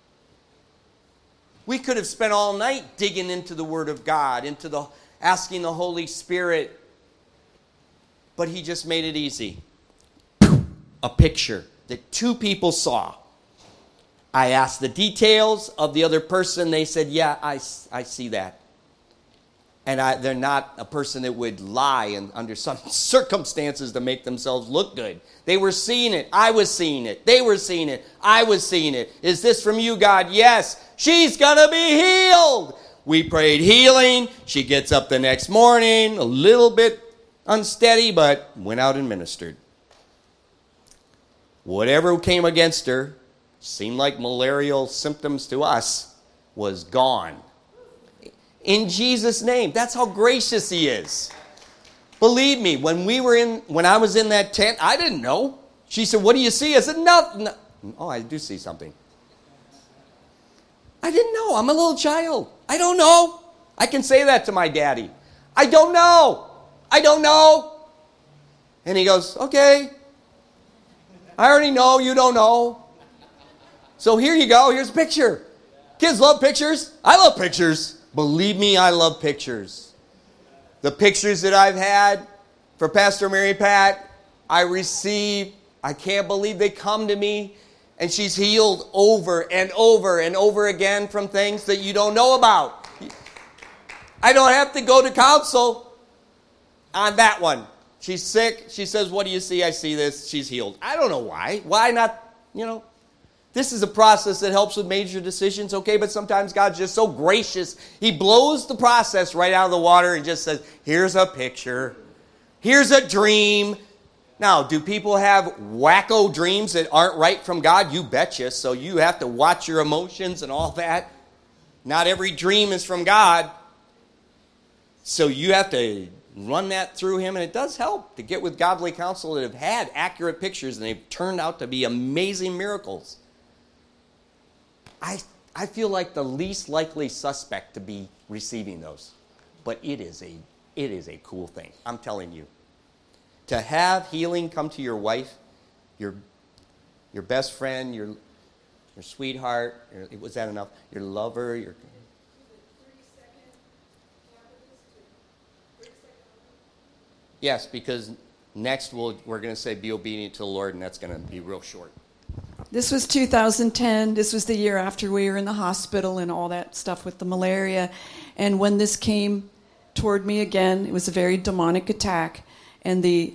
We could have spent all night digging into the Word of God, asking the Holy Spirit. But he just made it easy. A picture that two people saw. I asked the details of the other person. They said, yeah, I see that. And they're not a person that would lie under some circumstances to make themselves look good. They were seeing it. I was seeing it. They were seeing it. I was seeing it. Is this from you, God? Yes. She's going to be healed. We prayed healing. She gets up the next morning, a little bit unsteady, but went out and ministered. Whatever came against her, seemed like malarial symptoms to us, was gone. In Jesus' name. That's how gracious he is. Believe me, when I was in that tent, I didn't know. She said, what do you see? I said, no. Oh, I do see something. I didn't know. I'm a little child. I don't know. I can say that to my daddy. I don't know. I don't know. And he goes, okay. I already know you don't know. So here you go. Here's a picture. Kids love pictures. I love pictures. Believe me, I love pictures. The pictures that I've had for Pastor Mary Pat, I receive. I can't believe they come to me. And she's healed over and over and over again from things that you don't know about. I don't have to go to counsel on that one. She's sick. She says, what do you see? I see this. She's healed. I don't know why. Why not, This is a process that helps with major decisions, okay? But sometimes God's just so gracious. He blows the process right out of the water and just says, here's a picture. Here's a dream. Now, do people have wacko dreams that aren't right from God? You betcha. So you have to watch your emotions and all that. Not every dream is from God. So you have to run that through him, and it does help to get with godly counsel that have had accurate pictures, and they've turned out to be amazing miracles. I feel like the least likely suspect to be receiving those. But it is a cool thing. I'm telling you. To have healing come to your wife, your best friend, your sweetheart, was that enough? Your lover, your... Yes, because next we're going to say be obedient to the Lord, and that's going to be real short. This was 2010. This was the year after we were in the hospital and all that stuff with the malaria. And when this came toward me again, it was a very demonic attack. And the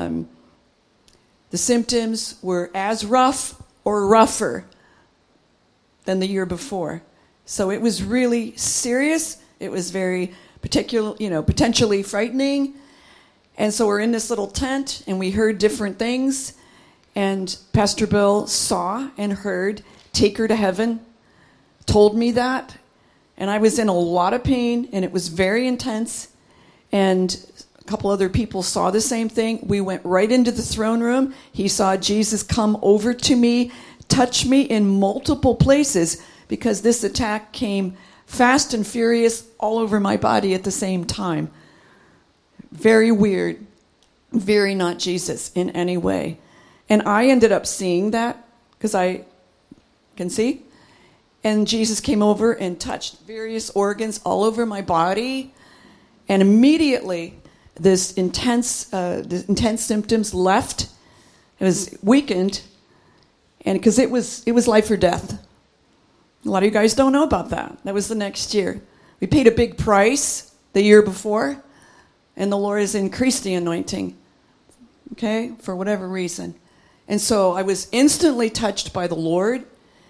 symptoms were as rough or rougher than the year before. So it was really serious. It was very potentially frightening. And so we're in this little tent, and we heard different things. And Pastor Bill saw and heard, take her to heaven, told me that. And I was in a lot of pain, and it was very intense. And a couple other people saw the same thing. We went right into the throne room. He saw Jesus come over to me, touch me in multiple places, because this attack came fast and furious all over my body at the same time. Very weird. Very not Jesus in any way. And I ended up seeing that because I can see. And Jesus came over and touched various organs all over my body. And immediately, this intense symptoms left. It was weakened. And because it was life or death. A lot of you guys don't know about that. That was the next year. We paid a big price the year before. And the Lord has increased the anointing. Okay? For whatever reason. And so I was instantly touched by the Lord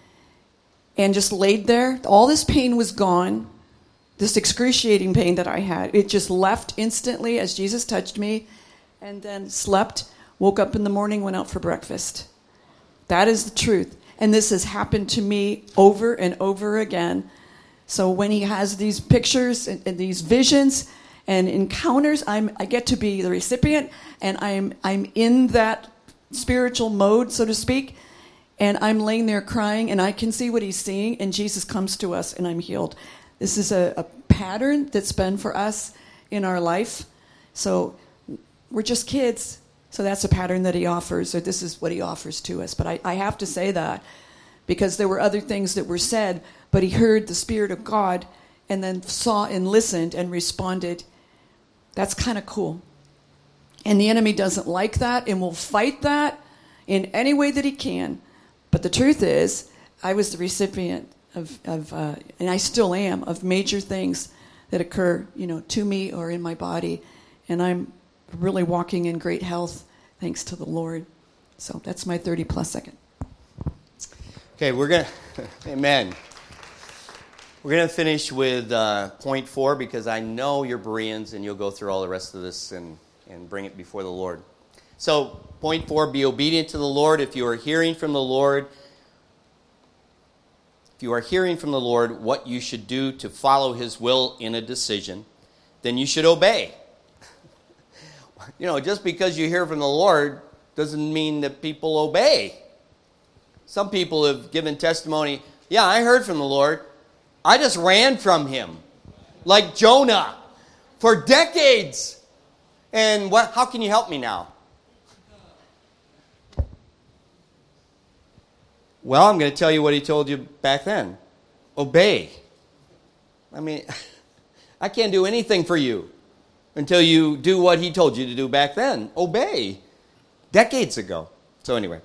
and just laid there. All this pain was gone, this excruciating pain that I had. It just left instantly as Jesus touched me, and then slept, woke up in the morning, went out for breakfast. That is the truth. And this has happened to me over and over again. So when he has these pictures and these visions and encounters, I get to be the recipient, and I'm in that spiritual mode, so to speak, and I'm laying there crying, and I can see what he's seeing, and Jesus comes to us, and I'm healed. This is a pattern that's been for us in our life. So we're just kids, so that's a pattern that he offers, or this is what he offers to us. But I have to say that because there were other things that were said, but he heard the Spirit of God and then saw and listened and responded. That's kind of cool. And the enemy doesn't like that and will fight that in any way that he can. But the truth is, I was the recipient of and I still am, of major things that occur, to me or in my body. And I'm really walking in great health, thanks to the Lord. So that's my 30-plus second. Okay, amen. We're going to finish with point 4, because I know you're Bereans and you'll go through all the rest of this and bring it before the Lord. So, point 4, be obedient to the Lord. If you are hearing from the Lord, what you should do to follow his will in a decision, then you should obey. Just because you hear from the Lord doesn't mean that people obey. Some people have given testimony, yeah, I heard from the Lord. I just ran from him, like Jonah, for decades. And how can you help me now? Well, I'm going to tell you what he told you back then. Obey. I mean, I can't do anything for you until you do what he told you to do back then. Obey. Decades ago. So anyway.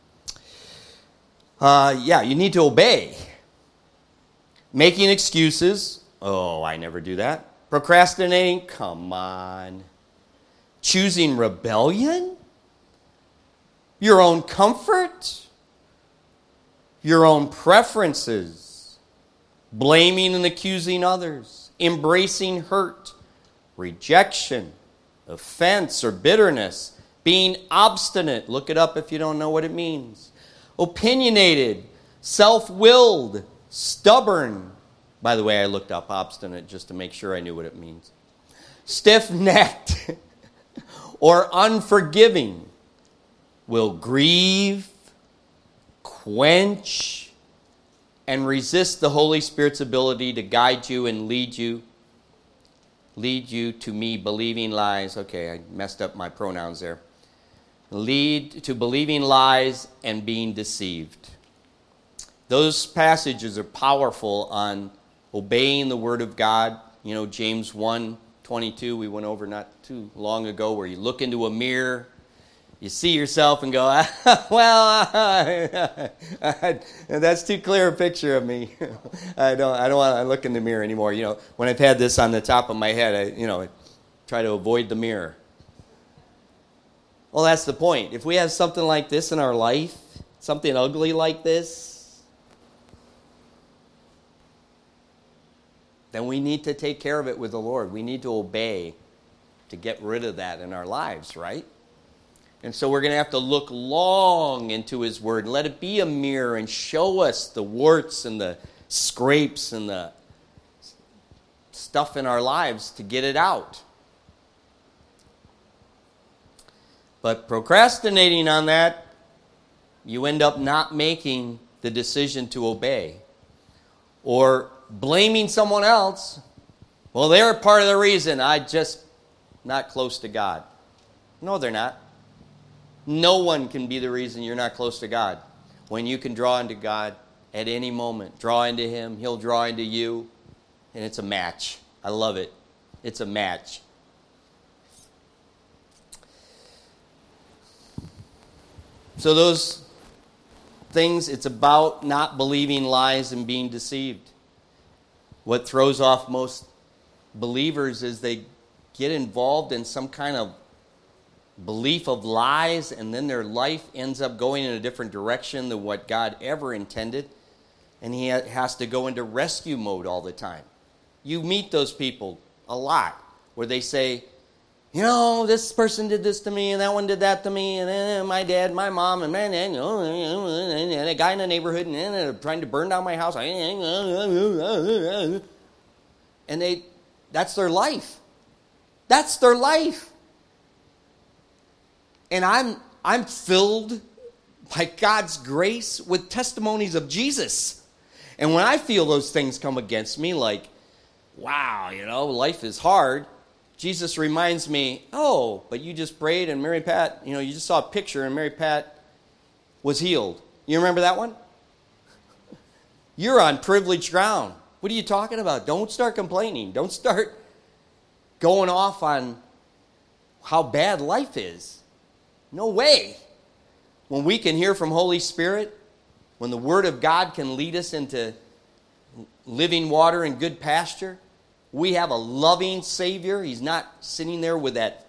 You need to obey. Making excuses. Oh, I never do that. Procrastinating. Come on. Choosing rebellion? Your own comfort? your own preferences, blaming and accusing others, embracing hurt, rejection, offense, or bitterness, being obstinate. Look it up if you don't know what it means. Opinionated, self-willed, stubborn. By the way, I looked up obstinate just to make sure I knew what it means. Stiff-necked or unforgiving, will grieve, quench, and resist the Holy Spirit's ability to guide you and lead you to me believing lies. Okay, I messed up my pronouns there. Lead to believing lies and being deceived. Those passages are powerful on obeying the Word of God. You know, James 1:22 we went over not too long ago, where you look into a mirror, you see yourself and go, well, that's too clear a picture of me. I don't want to look in the mirror anymore. You know, when I've had this on the top of my head, I try to avoid the mirror. Well, that's the point. If we have something like this in our life, something ugly like this, then we need to take care of it with the Lord. We need to obey to get rid of that in our lives, right? And so we're going to have to look long into His Word and let it be a mirror and show us the warts and the scrapes and the stuff in our lives to get it out. But procrastinating on that, you end up not making the decision to obey. Or blaming someone else. Well, they're part of the reason I'm just not close to God. No, they're not. No one can be the reason you're not close to God. When you can draw into God at any moment, draw into Him, He'll draw into you, and it's a match. I love it. It's a match. So those things, it's about not believing lies and being deceived. What throws off most believers is they get involved in some kind of belief of lies, and then their life ends up going in a different direction than what God ever intended, and he has to go into rescue mode all the time. You meet those people a lot where they say, you know, this person did this to me, and that one did that to me, and my dad, my mom, and a guy in the neighborhood, and trying to burn down my house. And that's their life. That's their life. And I'm filled by God's grace with testimonies of Jesus. And when I feel those things come against me, like, wow, life is hard, Jesus reminds me, oh, but you just prayed and Mary Pat, you just saw a picture and Mary Pat was healed. You remember that one? You're on privileged ground. What are you talking about? Don't start complaining. Don't start going off on how bad life is. No way. When we can hear from Holy Spirit, when the Word of God can lead us into living water and good pasture, we have a loving Savior. He's not sitting there with that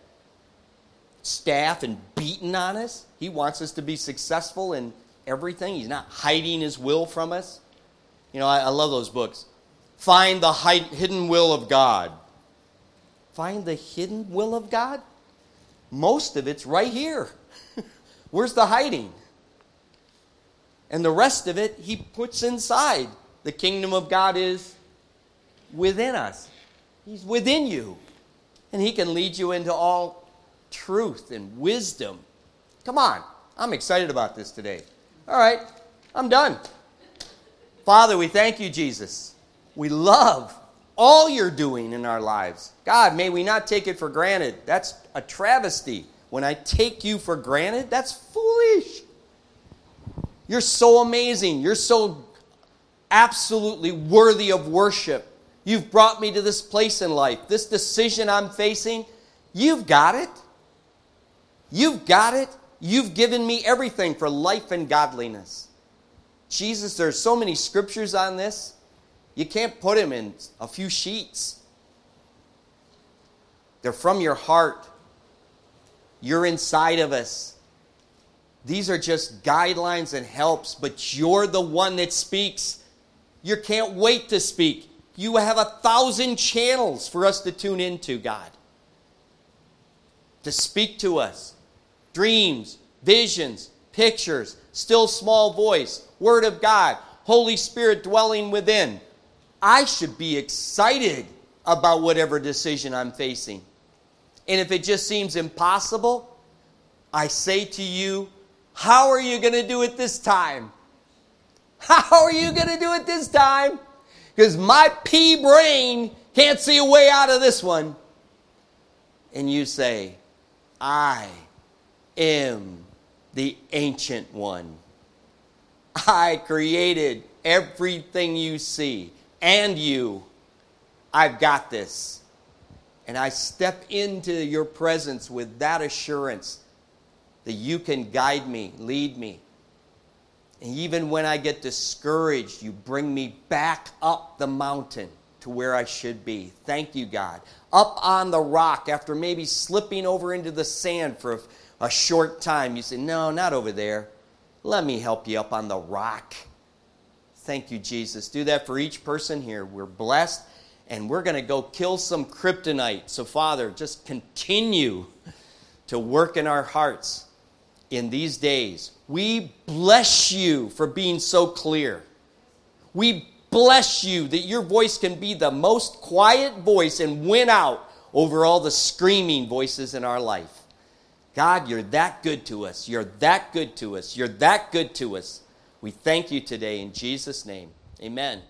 staff and beating on us. He wants us to be successful in everything. He's not hiding His will from us. I love those books. Find the hidden will of God. Find the hidden will of God? Most of it's right here. Where's the hiding? And the rest of it, He puts inside. The kingdom of God is within us. He's within you. And He can lead you into all truth and wisdom. Come on. I'm excited about this today. All right. I'm done. Father, we thank you, Jesus. We love all you're doing in our lives. God, may we not take it for granted. That's a travesty. When I take you for granted, that's foolish. You're so amazing. You're so absolutely worthy of worship. You've brought me to this place in life. This decision I'm facing, you've got it. You've got it. You've given me everything for life and godliness. Jesus, there's so many scriptures on this. You can't put them in a few sheets. They're from your heart. You're inside of us. These are just guidelines and helps, but you're the one that speaks. You can't wait to speak. You have 1,000 channels for us to tune into, God. To speak to us. Dreams, visions, pictures, still small voice, Word of God, Holy Spirit dwelling within. I should be excited about whatever decision I'm facing. And if it just seems impossible, I say to you, how are you going to do it this time? How are you going to do it this time? Because my pea brain can't see a way out of this one. And you say, I am the Ancient One. I created everything you see and you. I've got this. And I step into your presence with that assurance that you can guide me, lead me. And even when I get discouraged, you bring me back up the mountain to where I should be. Thank you, God. Up on the rock after maybe slipping over into the sand for a short time. You say, no, not over there. Let me help you up on the rock. Thank you, Jesus. Do that for each person here. We're blessed, and we're going to go kill some kryptonite. So, Father, just continue to work in our hearts in these days. We bless you for being so clear. We bless you that your voice can be the most quiet voice and win out over all the screaming voices in our life. God, you're that good to us. You're that good to us. You're that good to us. We thank you today in Jesus' name. Amen.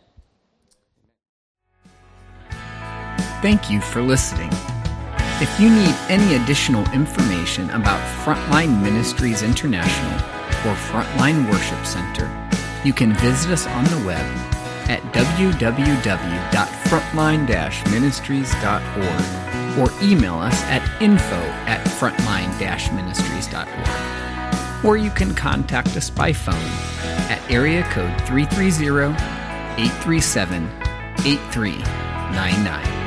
Thank you for listening. If you need any additional information about Frontline Ministries International or Frontline Worship Center, you can visit us on the web at www.frontline-ministries.org or email us at info@frontline-ministries.org. Or you can contact us by phone at area code 330-837-8399.